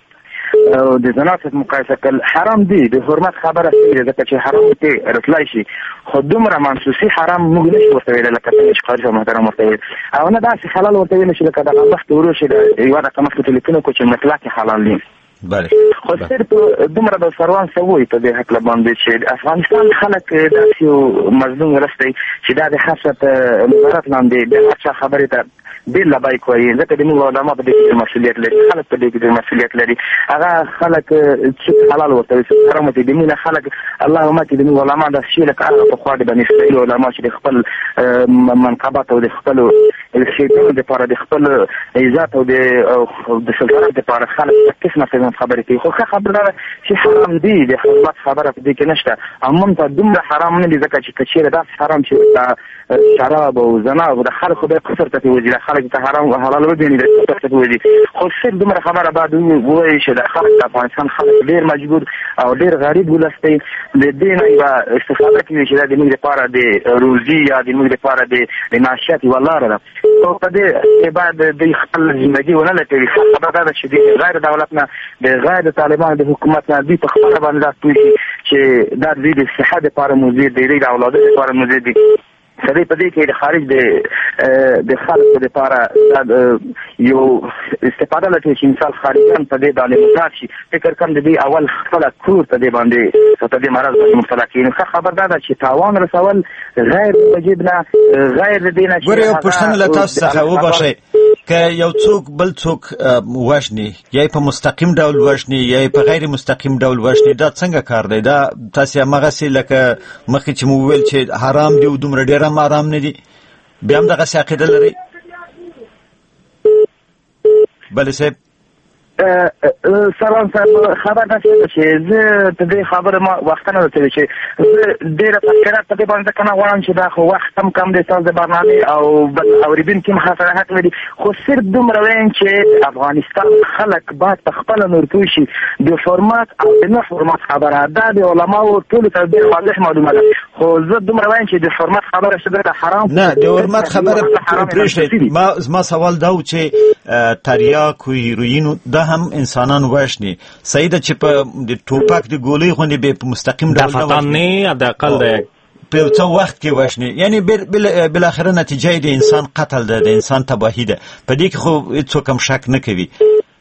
Speaker 6: او د زنا ست مقایسه کول حرام دي. د حرمت خبره ده ځکه چې حرام ته رسلای شي خو دومره منسوسي حرام موږ نشو ورته ویل لکه چې قاضي محترم ورته او نه داسې حلال ورته ویل شي لکه د وخت ورو شي یو دا کومه څه لیکنه کو چې مطلق حلال دي.
Speaker 2: بله
Speaker 6: خو صرف دومره د سروان سوي په دې حق باندې چې افغانستان خلک داسې یو مظلوم ورسته چې دا د حسرت مبارک لاندې د هر خبرې ته بیل لبای کوي ځکه د موږ علماء په دې کې مسؤلیت لري، خلک په دې کې مسؤلیت لري. هغه خلک چې حلال ورته چې حرام دي د موږ خلک اللهم چې د موږ علماء د شي لکه هغه په خوا د بني اسرائیل علماء چې خپل منقبات او د خپل شیطان د لپاره د خپل عزت او د سلطنت لپاره خلک کیسه مثلا خبرې کوي. خو خبره چې حرام دي د حرمت خبره په دې کې نشته. عموما ته دومره حرام نه دي ځکه چې کچېره دا حرام چې شراب او زنا او د خلکو د قصر ته وځي خلک ته حرام او حلال ودی نه ته وځي. خو څه دومره خبره بعد وایي چې د خلک د افغانستان خلک ډیر مجبور او ډیر غریب ولسته د دې نه یو استفاده کوي چې د موږ لپاره د روزي یا د موږ لپاره د معاشات ولاره ده. او په دې بعد د خپل ژوندۍ ونه لټوي خبره ده چې د غیر دولت نه د غیر طالبان د حکومت نه د خبره باندې راځي چې دا د صحت لپاره مزید دی د اولاد لپاره مزید دی. سړی په دې کې د خارج د د خلکو لپاره یو استفاده لټوي چې مثال خارجان په دې باندې مزاد شي. فکر کوم د دې اول خپل کور په دې باندې په دې مرز باندې مبتلا کیږي. ښه خبر ده چې تاوان رسول غیر واجب نه غیر دینه
Speaker 2: ګوره یو پښتنه له تاسو څخه وبښئ که یو څوک بل څوک وژني یا په مستقیم ډول وژني یا په غیر مستقیم ډول وژني دا څنګه کار دی؟ دا تاسو هغسې لکه مخکې چې مو وویل چې حرام دي او دومره ډېر هم حرام نه دي بیا هم دغسې عقیده لرئ؟ بله صاحب
Speaker 6: سلام صاحب خبر نشته چې زه په دې خبره ما وخت نه ورته چې زه ډېره تفکرات په دې باندې کنه غواړم چې دا خو وخت هم کم دی تاسو د برنامه او بل اوریدونکو مخاطره حق لري. خو صرف دومره وایم چې افغانستان خلک باید په خپل نور پوه شي د فورمات او د نه فورمات خبره ده د علماو ټول ته ډېر واضح معلومه ده. خو زه دومره وایم چې د فورمات خبره شته د حرام
Speaker 2: نه د فورمات خبره پرېږدئ. ما زما سوال دا و چې تریاک او هیروین دا هم انسانان وښني سید چې په د ټوپک د ګولۍ غونډې به په مستقیم ډول
Speaker 1: دفتن نه د اقل د
Speaker 2: په څو وخت کې وښني یعنی بل بل اخر نتیجه د انسان قتل ده د انسان تباہی ده په دې کې خو هیڅ کم شک نه کوي.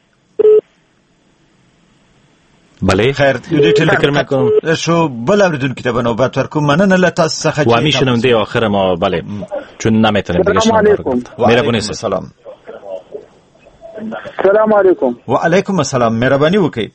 Speaker 1: بله
Speaker 2: خیر دې فکر میکنم شو بل اوریدون کتاب نوبت ورکوم مننه له تاسو څخه
Speaker 1: و میشنم دی آخر ما بله چون نمیتونیم دیگه شما مهربونی
Speaker 2: سلام
Speaker 13: سلام علیکم.
Speaker 2: و علیکم السلام مهربانی وکي.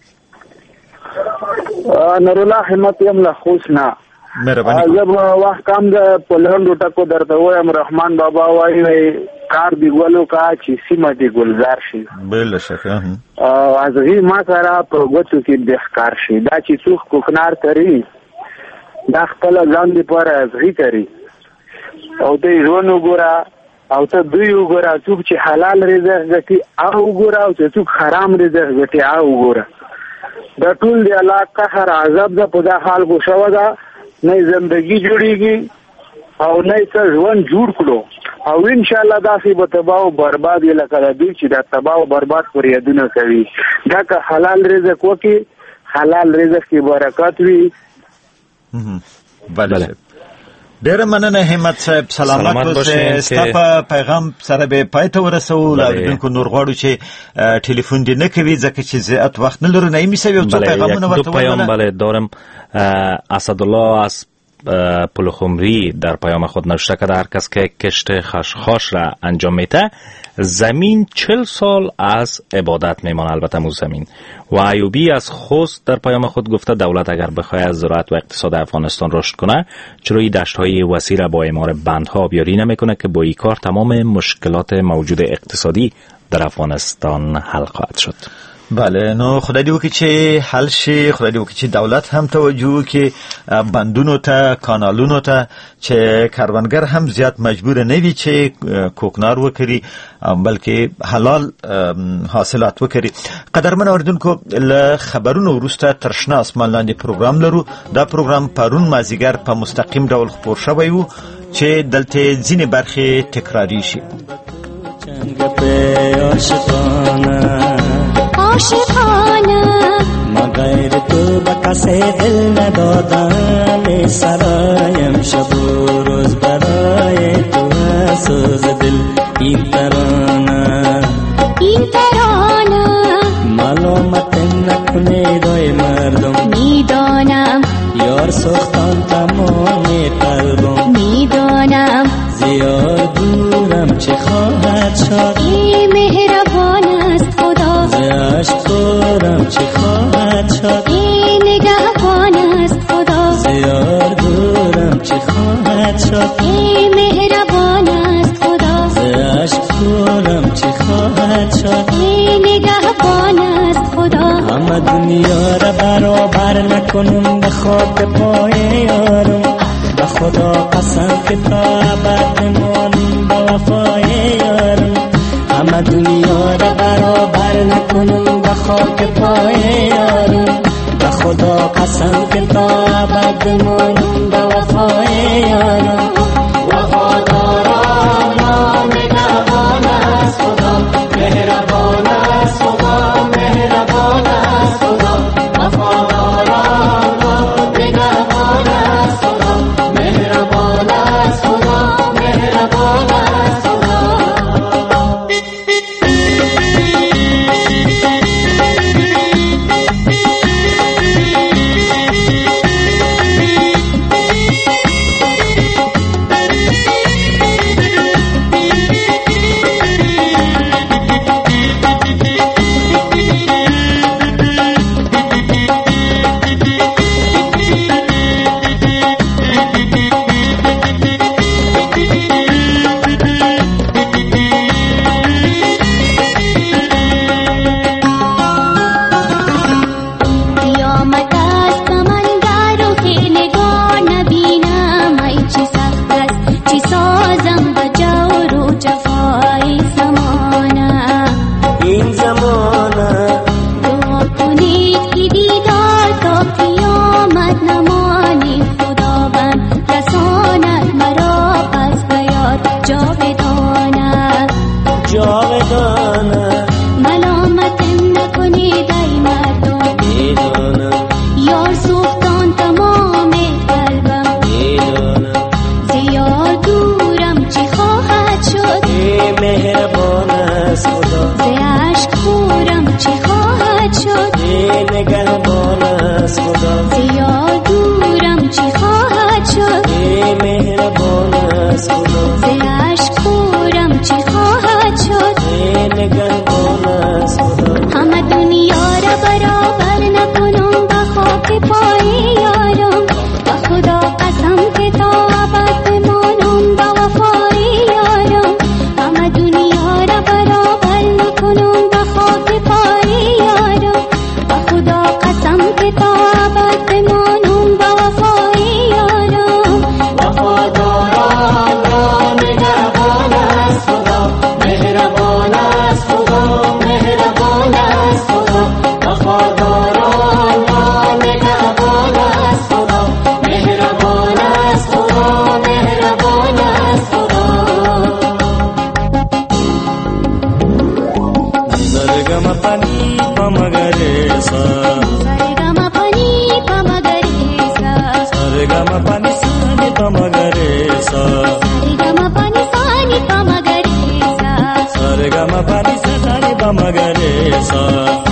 Speaker 13: نورالله همت یم له خوشنا
Speaker 2: مهربانی
Speaker 13: جب وخت کم ده په لهندو ټکو درته وایم رحمان بابا وایي کار دی ګلو کا چې سیمه دی ګلزار شي
Speaker 2: بل شکه
Speaker 13: او ازغي ما سره په وګتو کې د ښکار شي دا چې څوک کوکنار کوي دا خپل ځان دی پر ازغي کوي او دې ژوند وګوره او ته دوی وګوره څوک چې حلال رزق ګټي او وګوره او څوک حرام رزق ګټي او وګوره دا ټول دی الله قهر عذاب ده په دا حال کو شو ده نه زندگی جوړیږي او نه څه ژوند جوړ کړو او ان شاء الله دا سی به تباہ او برباد لکه دوی چې دا تباہ او برباد پر یادونه کوي دا که حلال رزق وکي حلال رزق کې برکات وي.
Speaker 2: بله ډېر مننه همت صاحب سلامت اوسئ. ستاسو پیغام سره به پای ته ورسو لاودونکو نور غواړو چې ټلیفون دې نه کوي ځکه چې زیات وخت نه لرو نه میسه یو څو پیغامونه ورته
Speaker 1: پیام بله دارم. اسدالله از پلخمری در پیام خود نوشته کرده هر کس که کشت خشخاش را انجام میده زمین چل سال از عبادت میمانه. البته مو زمین. و ایوبی از خوست در پیام خود گفته دولت اگر بخواهد از زراعت و اقتصاد افغانستان رشد کنه چرا این دشت‌های وسیع را با اعمار بندها آبیاری نمیکنه که با این کار تمام مشکلات موجود اقتصادی در افغانستان حل خواهد شد.
Speaker 2: بله نو خدای دې وکړي چې حل شي خدای دې وکړي چې دولت هم توجه وکړي بندونو ته کانالونو ته چې کاروانګر هم زیات مجبور نه وي چې کوکنار وکړي بلکې حلال حاصلات وکړي. قدرمن اوریدونکو له خبرونو وروسته تر شنه اسمان لاندې پروګرام لرو. دا پروګرام پرون مازیګر په مستقیم ډول خپور شوی و چې دلته ځینې برخې تکراری شي.
Speaker 14: عاشقانه مگر تو بکسه دل ندادم سرایم شب و روز برای تو سوز دل این ترانه این ترانه معلومت نکنه دای مردم میدانم یار سختان تمام قلبم میدانم زیاد دورم چه خواهد شد ای مهربان است خدا زیاش دورم چه خواهد شد ای نگهبان است خدا زیاد دورم چه خواهد شد ای مهربان است خدا زیاش دورم چه خواهد شد ای نگهبان است خدا همه دنیا را برابر نکنم به خاک پای یارم به خدا قسم که تا ابد بمانم به وفای یارم همه دنیا را برابر نکنم به خاک پای یارم به خدا قسم که تا ابد بمانم به وفای یارم وفاداران نگهبان است خدا مهربان است خدا مهربان است خدا وفاداران نگهبان است خدا مهربان است خدا مهربان است خدا.
Speaker 15: pani pamagaresa
Speaker 14: sargama pani pamagaresa
Speaker 15: sargama pani sani pamagaresa
Speaker 14: sargama pani sani pamagaresa
Speaker 15: sargama pani sani pamagaresa